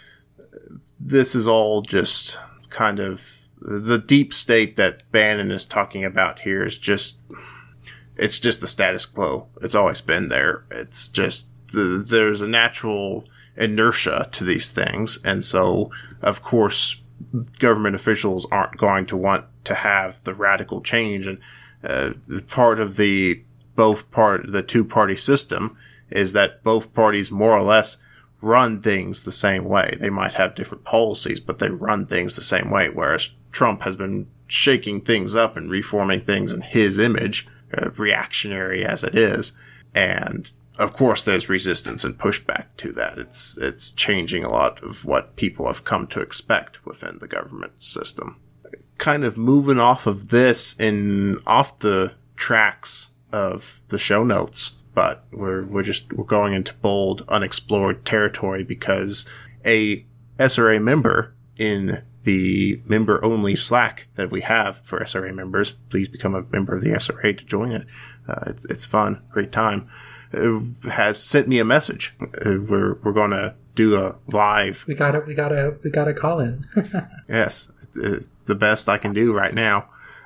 this is all just kind of the deep state that Bannon is talking about here is it's just the status quo. It's always been there. It's just there's a natural inertia to these things. And so, of course, government officials aren't going to want to have the radical change. And part of the two-party system is that both parties more or less run things the same way. They might have different policies, but they run things the same way, whereas Trump has been shaking things up and reforming things in his image, reactionary as it is. And of course there's resistance and pushback to that. It's changing a lot of what people have come to expect within the government system. Kind of moving off of this and off the tracks of the show notes, but we're going into bold, unexplored territory because a SRA member in the member-only Slack that we have for SRA members, please become a member of the SRA to join it. It's fun, great time. Has sent me a message. We're going to do a live. We gotta call in. Yes, it's the best I can do right now.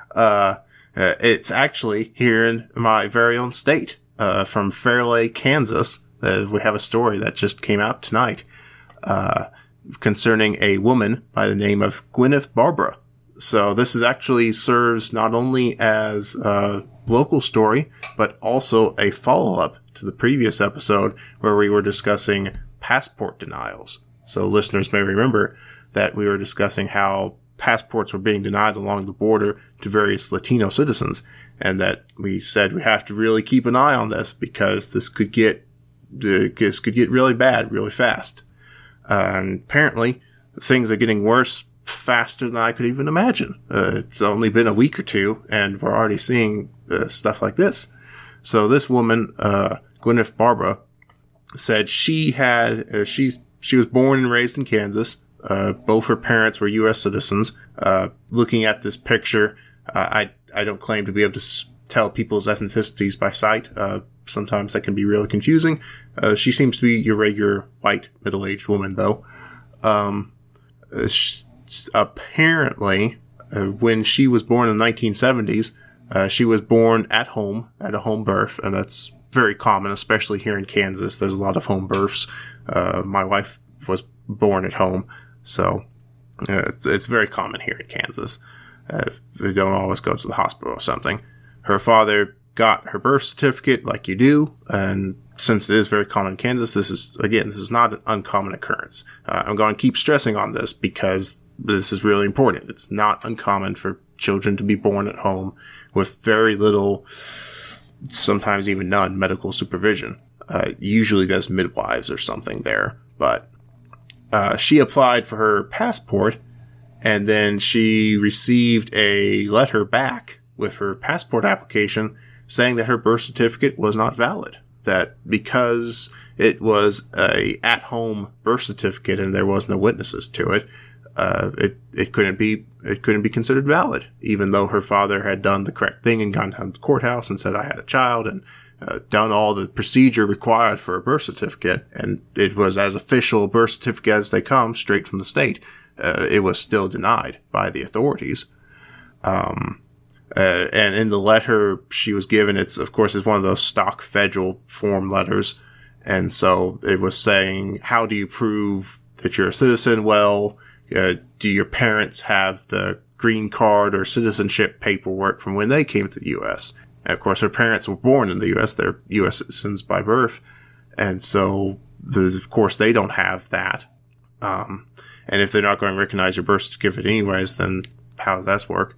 It's actually here in my very own state. From Fairleigh, Kansas. We have a story that just came out tonight concerning a woman by the name of Gwyneth Barbara. So this actually serves not only as a local story, but also a follow-up to the previous episode where we were discussing passport denials. So listeners may remember that we were discussing how passports were being denied along the border to various Latino citizens, and that we said we have to really keep an eye on this because this could get really bad really fast. And apparently things are getting worse faster than I could even imagine. It's only been a week or two and we're already seeing stuff like this. So this woman, Gwyneth Barbara, said she was born and raised in Kansas. Both her parents were U.S. citizens. Looking at this picture, I don't claim to be able to tell people's ethnicities by sight. Sometimes that can be really confusing. She seems to be your regular white middle-aged woman, though. Apparently, when she was born in the 1970s, she was born at home, at a home birth, and that's very common, especially here in Kansas. There's a lot of home births. My wife was born at home, so it's very common here in Kansas. We don't always go to the hospital or something. Her father got her birth certificate like you do, and since it is very common in Kansas, this is not an uncommon occurrence. I'm going to keep stressing on this because this is really important. It's not uncommon for children to be born at home with very little, sometimes even none, medical supervision. Usually there's midwives or something there, but she applied for her passport, and then she received a letter back with her passport application saying that her birth certificate was not valid. That because it was a at-home birth certificate and there was no witnesses to it, it couldn't be considered valid, even though her father had done the correct thing and gone down to the courthouse and said I had a child and done all the procedure required for a birth certificate, and it was as official a birth certificate as they come, straight from the state. It was still denied by the authorities. And in the letter she was given, it's one of those stock federal form letters. And so it was saying, how do you prove that you're a citizen? Well, do your parents have the green card or citizenship paperwork from when they came to the U.S.? And of course, her parents were born in the U.S. They're U.S. citizens by birth. And so, of course, they don't have that. And if they're not going to recognize your birth certificate anyways, then how does that work?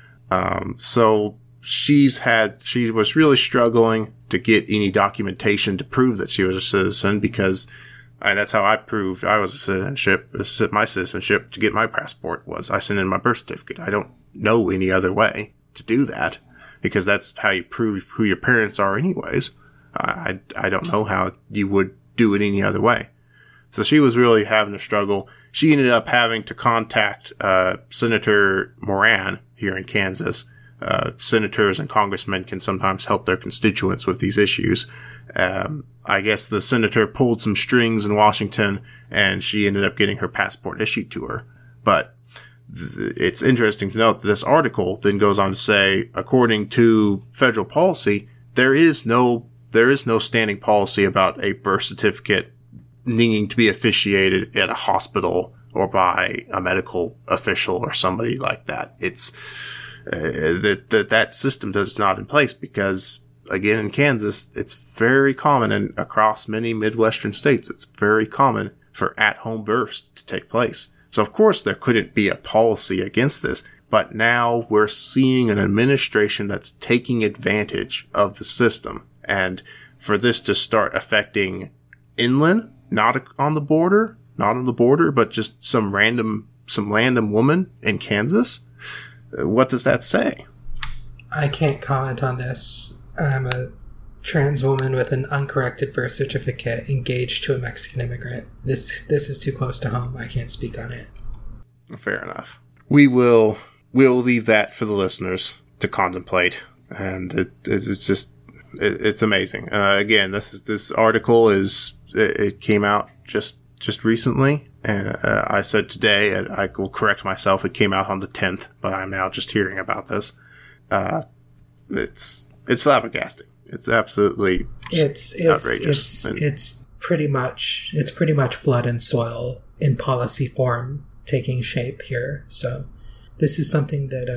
So she was really struggling to get any documentation to prove that she was a citizen, because that's how I proved I was my citizenship to get my passport was I sent in my birth certificate. I don't know any other way to do that, because that's how you prove who your parents are anyways. I don't know how you would do it any other way. So she was really having a struggle. She ended up having to contact Senator Moran here in Kansas. Senators and congressmen can sometimes help their constituents with these issues. I guess the senator pulled some strings in Washington, and she ended up getting her passport issued to her. But it's interesting to note that this article then goes on to say, according to federal policy, there is no standing policy about a birth certificate needing to be officiated at a hospital or by a medical official or somebody like that. It's that system is not in place because, again, in Kansas, it's very common, and across many Midwestern states, it's very common for at-home births to take place. So, of course, there couldn't be a policy against this, but now we're seeing an administration that's taking advantage of the system. And for this to start affecting inland, not on the border, but just some random woman in Kansas, what does that say? I can't comment on this. I'm a trans woman with an uncorrected birth certificate engaged to a Mexican immigrant. This is too close to home. I can't speak on it. Fair enough. We'll leave that for the listeners to contemplate, and it's amazing. Again, this article it came out just recently. And I said today, and I will correct myself, it came out on the 10th, but I'm now just hearing about this. It's flabbergasting. It's absolutely outrageous. It's pretty much blood and soil in policy form taking shape here. So this is something that,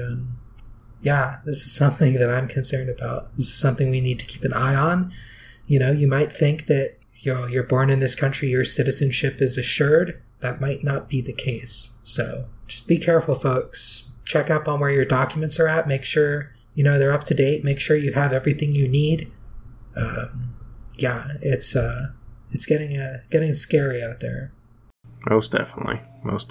I'm concerned about. This is something we need to keep an eye on. You know, you might think that, you're born in this country, your citizenship is assured. That might not be the case. So just be careful, folks. Check up on where your documents are at. Make sure, they're up to date. Make sure you have everything you need. It's getting scary out there. Most definitely.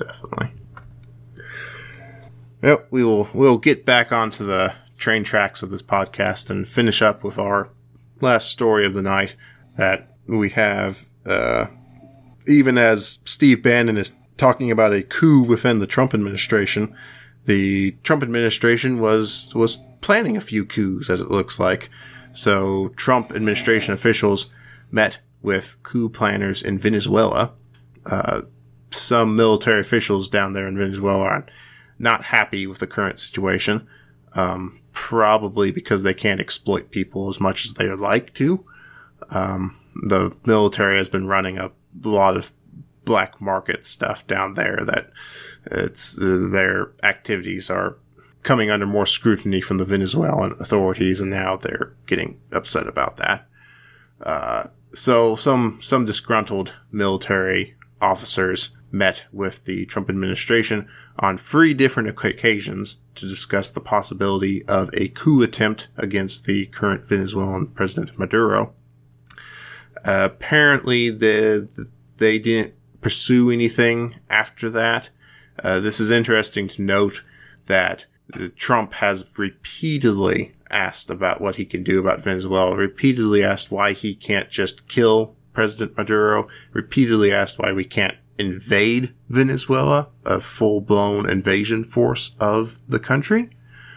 Yep, we'll get back onto the train tracks of this podcast and finish up with our last story of the night, that we have, even as Steve Bannon is talking about a coup within the Trump administration, the Trump administration was planning a few coups, as it looks like. So Trump administration officials met with coup planners in Venezuela. Some military officials down there in Venezuela are not happy with the current situation, probably because they can't exploit people as much as they would like to. The military has been running a lot of black market stuff down there that their activities are coming under more scrutiny from the Venezuelan authorities, and now they're getting upset about that. So some disgruntled military officers met with the Trump administration on 3 different occasions to discuss the possibility of a coup attempt against the current Venezuelan President Maduro. Apparently, they didn't pursue anything after that. This is interesting to note that Trump has repeatedly asked about what he can do about Venezuela, repeatedly asked why he can't just kill President Maduro, repeatedly asked why we can't invade Venezuela, a full-blown invasion force of the country.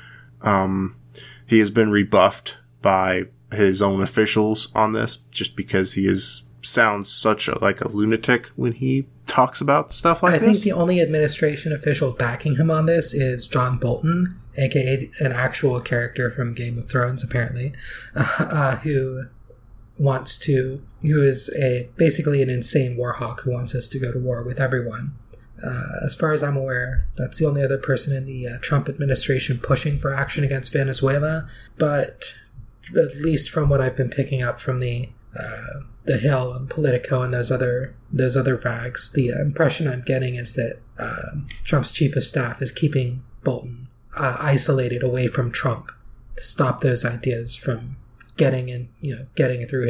He has been rebuffed by his own officials on this just because he sounds like a lunatic when he talks about stuff like this. I think the only administration official backing him on this is John Bolton, aka an actual character from Game of Thrones, apparently, who is basically an insane war hawk who wants us to go to war with everyone. As far as I'm aware, that's the only other person in the Trump administration pushing for action against Venezuela. But at least from what I've been picking up from the Hill and Politico and those other rags, the impression I'm getting is that Trump's chief of staff is keeping Bolton isolated away from Trump to stop those ideas from getting through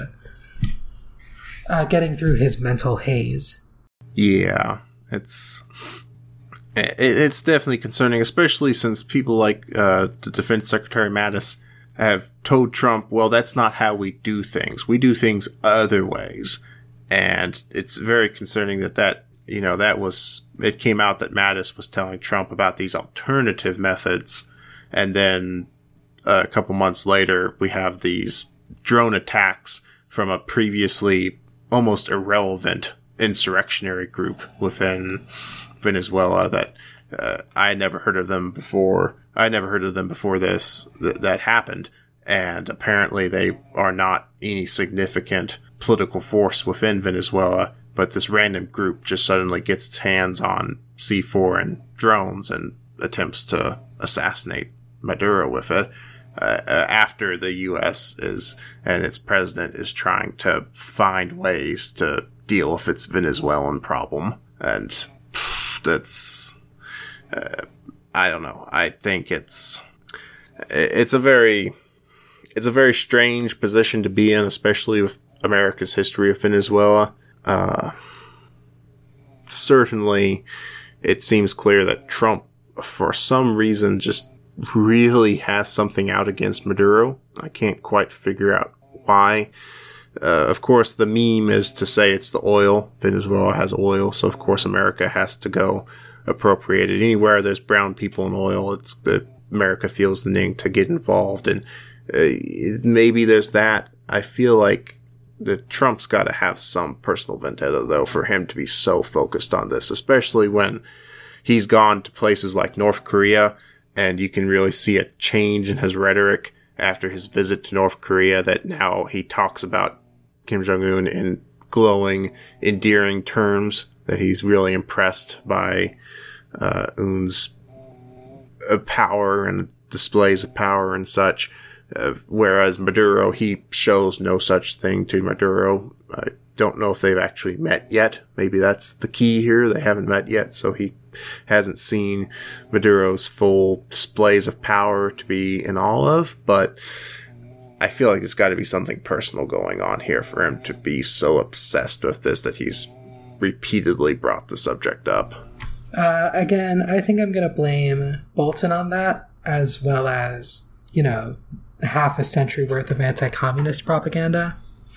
his mental haze. Yeah, it's definitely concerning, especially since people like the Defense Secretary Mattis have told Trump, well, that's not how we do things. We do things other ways. And it's very concerning it came out that Mattis was telling Trump about these alternative methods. And then a couple months later, we have these drone attacks from a previously almost irrelevant insurrectionary group within Venezuela that I had never heard of them before. I never heard of them before that happened. And apparently they are not any significant political force within Venezuela, but this random group just suddenly gets its hands on C4 and drones and attempts to assassinate Maduro with it. After the U.S. and its president is trying to find ways to deal with its Venezuelan problem. And that's, I don't know. I think it's a very strange position to be in, especially with America's history of Venezuela. Certainly, it seems clear that Trump, for some reason, just really has something out against Maduro. I can't quite figure out why. Of course, the meme is to say it's the oil. Venezuela has oil, so of course America has to go appropriate it. Anywhere there's brown people in oil, it's that America feels the need to get involved. And maybe there's that. I feel like that Trump's got to have some personal vendetta, though, for him to be so focused on this, especially when he's gone to places like North Korea, and you can really see a change in his rhetoric after his visit to North Korea, that now he talks about Kim Jong-un in glowing, endearing terms, that he's really impressed by Un's power and displays of power and such. Whereas Maduro, he shows no such thing to Maduro. I don't know if they've actually met yet. Maybe that's the key here. They haven't met yet, so he hasn't seen Maduro's full displays of power to be in all of. But I feel like there's got to be something personal going on here for him to be so obsessed with this that he's repeatedly brought the subject up. Again, I think I'm going to blame Bolton on that, as well as, half a century worth of anti-communist propaganda.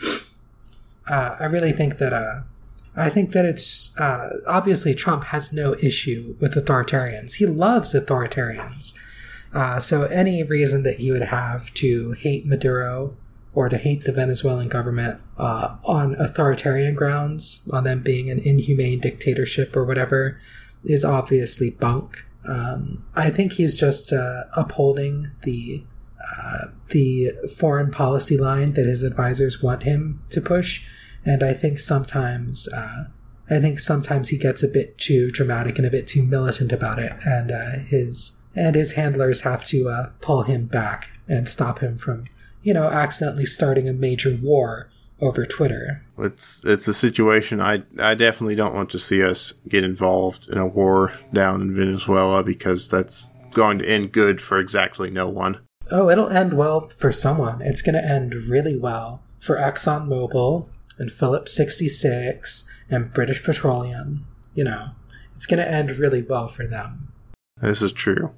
I really think that it's obviously Trump has no issue with authoritarians. He loves authoritarians. So any reason that he would have to hate Maduro or to hate the Venezuelan government on authoritarian grounds, on them being an inhumane dictatorship or whatever, is obviously bunk. I think he's just upholding the the foreign policy line that his advisors want him to push. And I think sometimes he gets a bit too dramatic and a bit too militant about it, and his handlers have to pull him back and stop him from, accidentally starting a major war over Twitter. It's a situation I definitely don't want to see us get involved in a war down in Venezuela, because that's going to end good for exactly no one. Oh, it'll end well for someone. It's going to end really well for ExxonMobil and Phillips 66 and British Petroleum. It's going to end really well for them. This is true.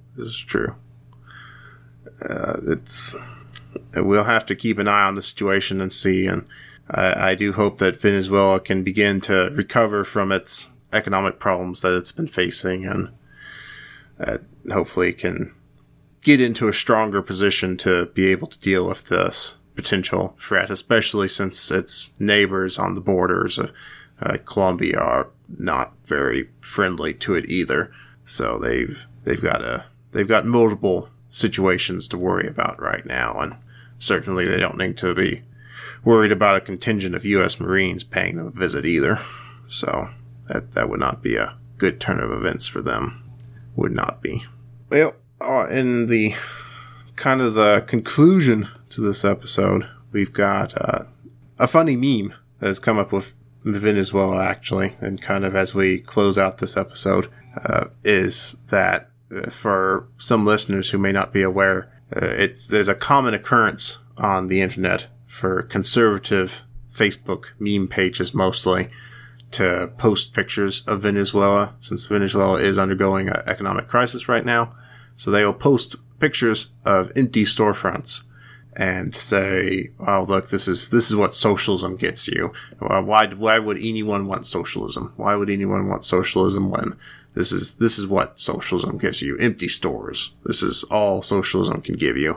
We'll have to keep an eye on the situation and see, and I do hope that Venezuela can begin to recover from its economic problems that it's been facing, and hopefully can get into a stronger position to be able to deal with this potential threat, especially since its neighbors on the borders of Colombia are not very friendly to it either. So they've got multiple situations to worry about right now, and certainly they don't need to be worried about a contingent of U.S. Marines paying them a visit either. So that would not be a good turn of events for them. Would not be. Well, in the kind of the conclusion to this episode, we've got a funny meme that has come up with Venezuela, actually, and kind of as we close out this episode, is that for some listeners who may not be aware, there's a common occurrence on the internet for conservative Facebook meme pages mostly to post pictures of Venezuela, since Venezuela is undergoing an economic crisis right now. So they will post pictures of empty storefronts and say, "Oh, look, this is what socialism gets you. Why would anyone want socialism? Why would anyone want socialism when this is what socialism gives you? Empty stores. This is all socialism can give you."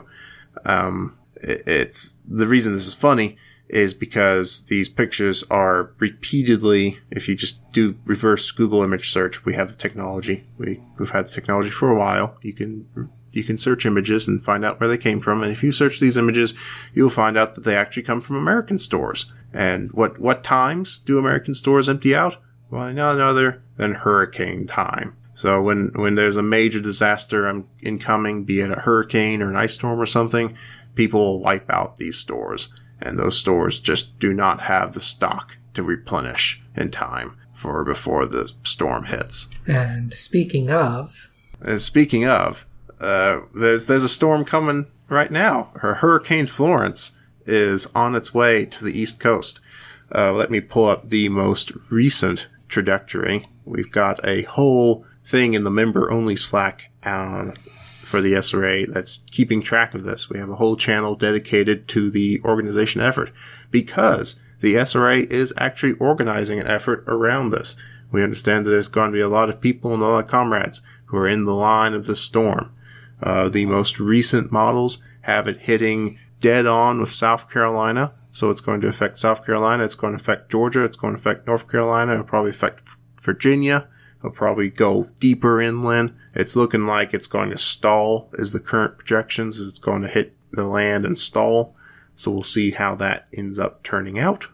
It's the reason this is funny is because these pictures are repeatedly, if you just do reverse Google image search, we have the technology. We've had the technology for a while. You can search images and find out where they came from. And if you search these images, you'll find out that they actually come from American stores. And what times do American stores empty out? Well, none other than hurricane time. So when there's a major disaster incoming, be it a hurricane or an ice storm or something, people will wipe out these stores. And those stores just do not have the stock to replenish in time for before the storm hits. And speaking of, there's a storm coming right now. Hurricane Florence is on its way to the East Coast. Let me pull up the most recent trajectory. We've got a whole thing in the member-only Slack for the SRA that's keeping track of this. We have a whole channel dedicated to the organization effort because the SRA is actually organizing an effort around this. We understand that there's going to be a lot of people and a lot of comrades who are in the line of the storm. The most recent models have it hitting dead on with South Carolina. So it's going to affect South Carolina. It's going to affect Georgia. It's going to affect North Carolina. It'll probably affect Virginia. It'll probably go deeper inland. It's looking like it's going to stall is the current projections. It's going to hit the land and stall. So we'll see how that ends up turning out.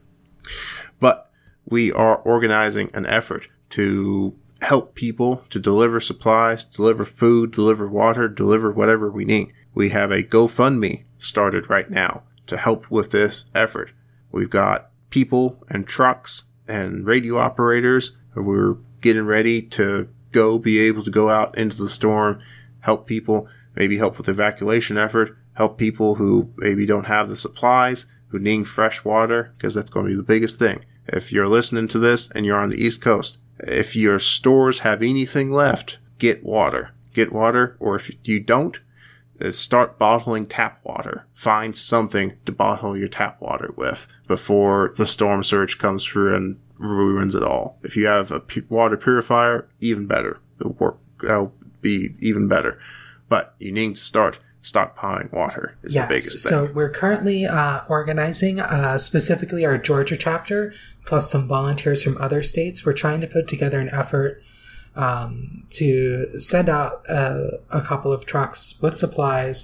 But we are organizing an effort to help people, to deliver supplies, deliver food, deliver water, deliver whatever we need. We have a GoFundMe started right now to help with this effort. We've got people and trucks and radio operators who we're getting ready to be able to go out into the storm, help people, maybe help with the evacuation effort, help people who maybe don't have the supplies, who need fresh water, because that's going to be the biggest thing. If you're listening to this and you're on the East Coast, if your stores have anything left, get water. Get water, or if you don't, start bottling tap water. Find something to bottle your tap water with before the storm surge comes through and ruins it all. If you have a water purifier, even better. That'll be even better. But you need to start stockpiling water is the biggest thing. So we're currently organizing specifically our Georgia chapter, plus some volunteers from other states. We're trying to put together an effort to send out a couple of trucks with supplies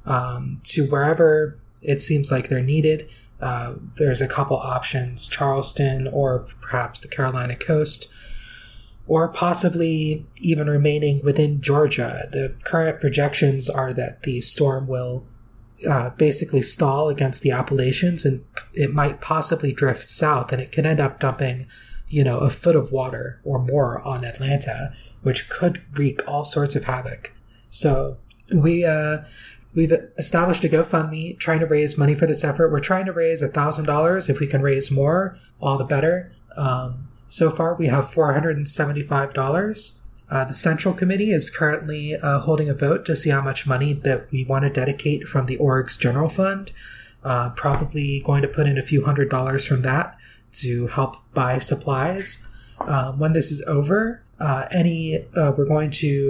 to wherever it seems like they're needed. There's a couple options, Charleston or perhaps the Carolina coast, or possibly even remaining within Georgia. The current projections are that the storm will basically stall against the Appalachians, and it might possibly drift south, and it could end up dumping, a foot of water or more on Atlanta, which could wreak all sorts of havoc. So we've established a GoFundMe trying to raise money for this effort. We're trying to raise $1,000. If we can raise more, all the better. So far, we have $475. The Central Committee is currently holding a vote to see how much money that we want to dedicate from the org's general fund. Probably going to put in a few $100s from that to help buy supplies. When this is over, we're going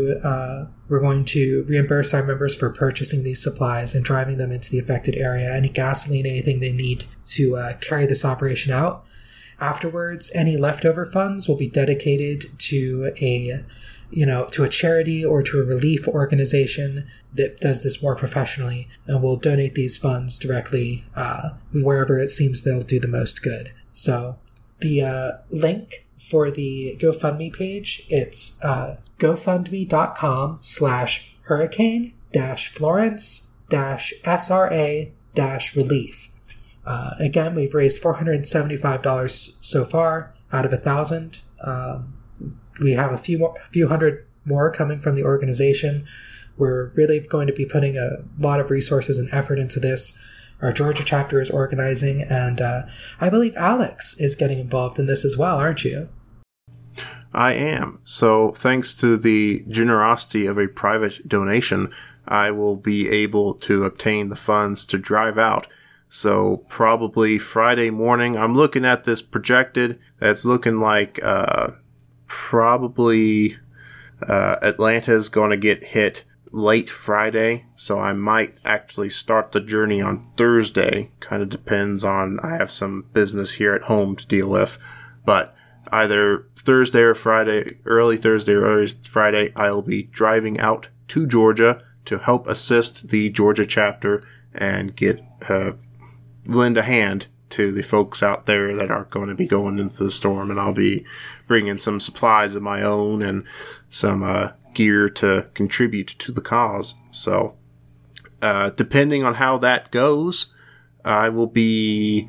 to reimburse our members for purchasing these supplies and driving them into the affected area. Any gasoline, anything they need to carry this operation out. Afterwards, any leftover funds will be dedicated to a charity or to a relief organization that does this more professionally, and we'll donate these funds directly wherever it seems they'll do the most good. So the link for the GoFundMe page, it's gofundme.com/hurricane-florence-sra-relief. Again, we've raised $475 so far out of 1,000. We have a few hundred more coming from the organization. We're really going to be putting a lot of resources and effort into this. Our Georgia chapter is organizing, and I believe Alex is getting involved in this as well, aren't you? I am. So thanks to the generosity of a private donation, I will be able to obtain the funds to drive out. So probably Friday morning. I'm looking at this projected. That's looking like probably Atlanta is going to get hit late Friday. So I might actually start the journey on Thursday. Kind of depends on, I have some business here at home to deal with. But either Thursday or Friday, early Thursday or early Friday, I'll be driving out to Georgia to help assist the Georgia chapter and get lend a hand to the folks out there that are going to be going into the storm. And I'll be bringing some supplies of my own and some gear to contribute to the cause. So depending on how that goes, I will be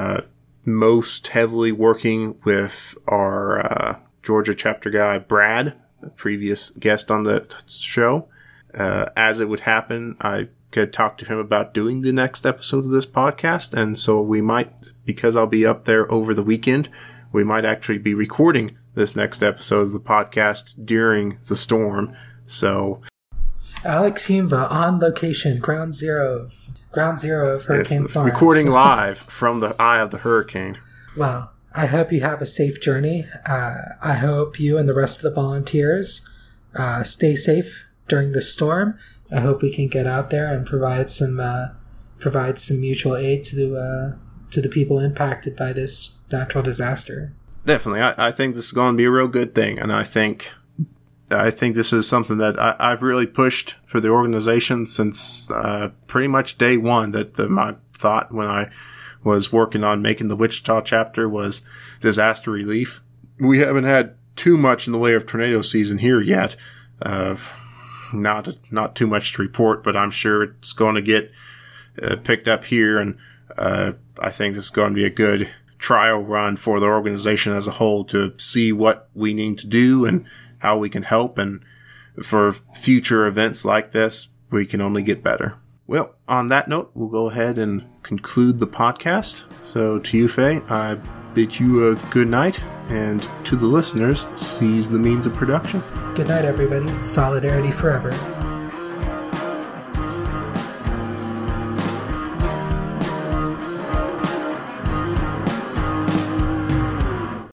most heavily working with our Georgia chapter guy, Brad, a previous guest on the show. As it would happen, I could talk to him about doing the next episode of this podcast. And so we might, because I'll be up there over the weekend, we might actually be recording this next episode of the podcast during the storm. So Alex Humva on location, ground zero of Hurricane Florence. Recording live from the eye of the hurricane. Well, I hope you have a safe journey. I hope you and the rest of the volunteers stay safe during the storm. I hope we can get out there and provide some mutual aid to the people impacted by this natural disaster. Definitely, I think this is going to be a real good thing, and I think this is something that I've really pushed for the organization since pretty much day one. That my thought when I was working on making the Wichita chapter was disaster relief. We haven't had too much in the way of tornado season here yet. Not too much to report, but I'm sure it's going to get picked up here, and I think this is going to be a good trial run for the organization as a whole to see what we need to do and how we can help, and for future events like this, we can only get better. Well, on that note, we'll go ahead and conclude the podcast. So to you, Faye, I bid you a good night, and to the listeners, seize the means of production. Good night, everybody. Solidarity forever.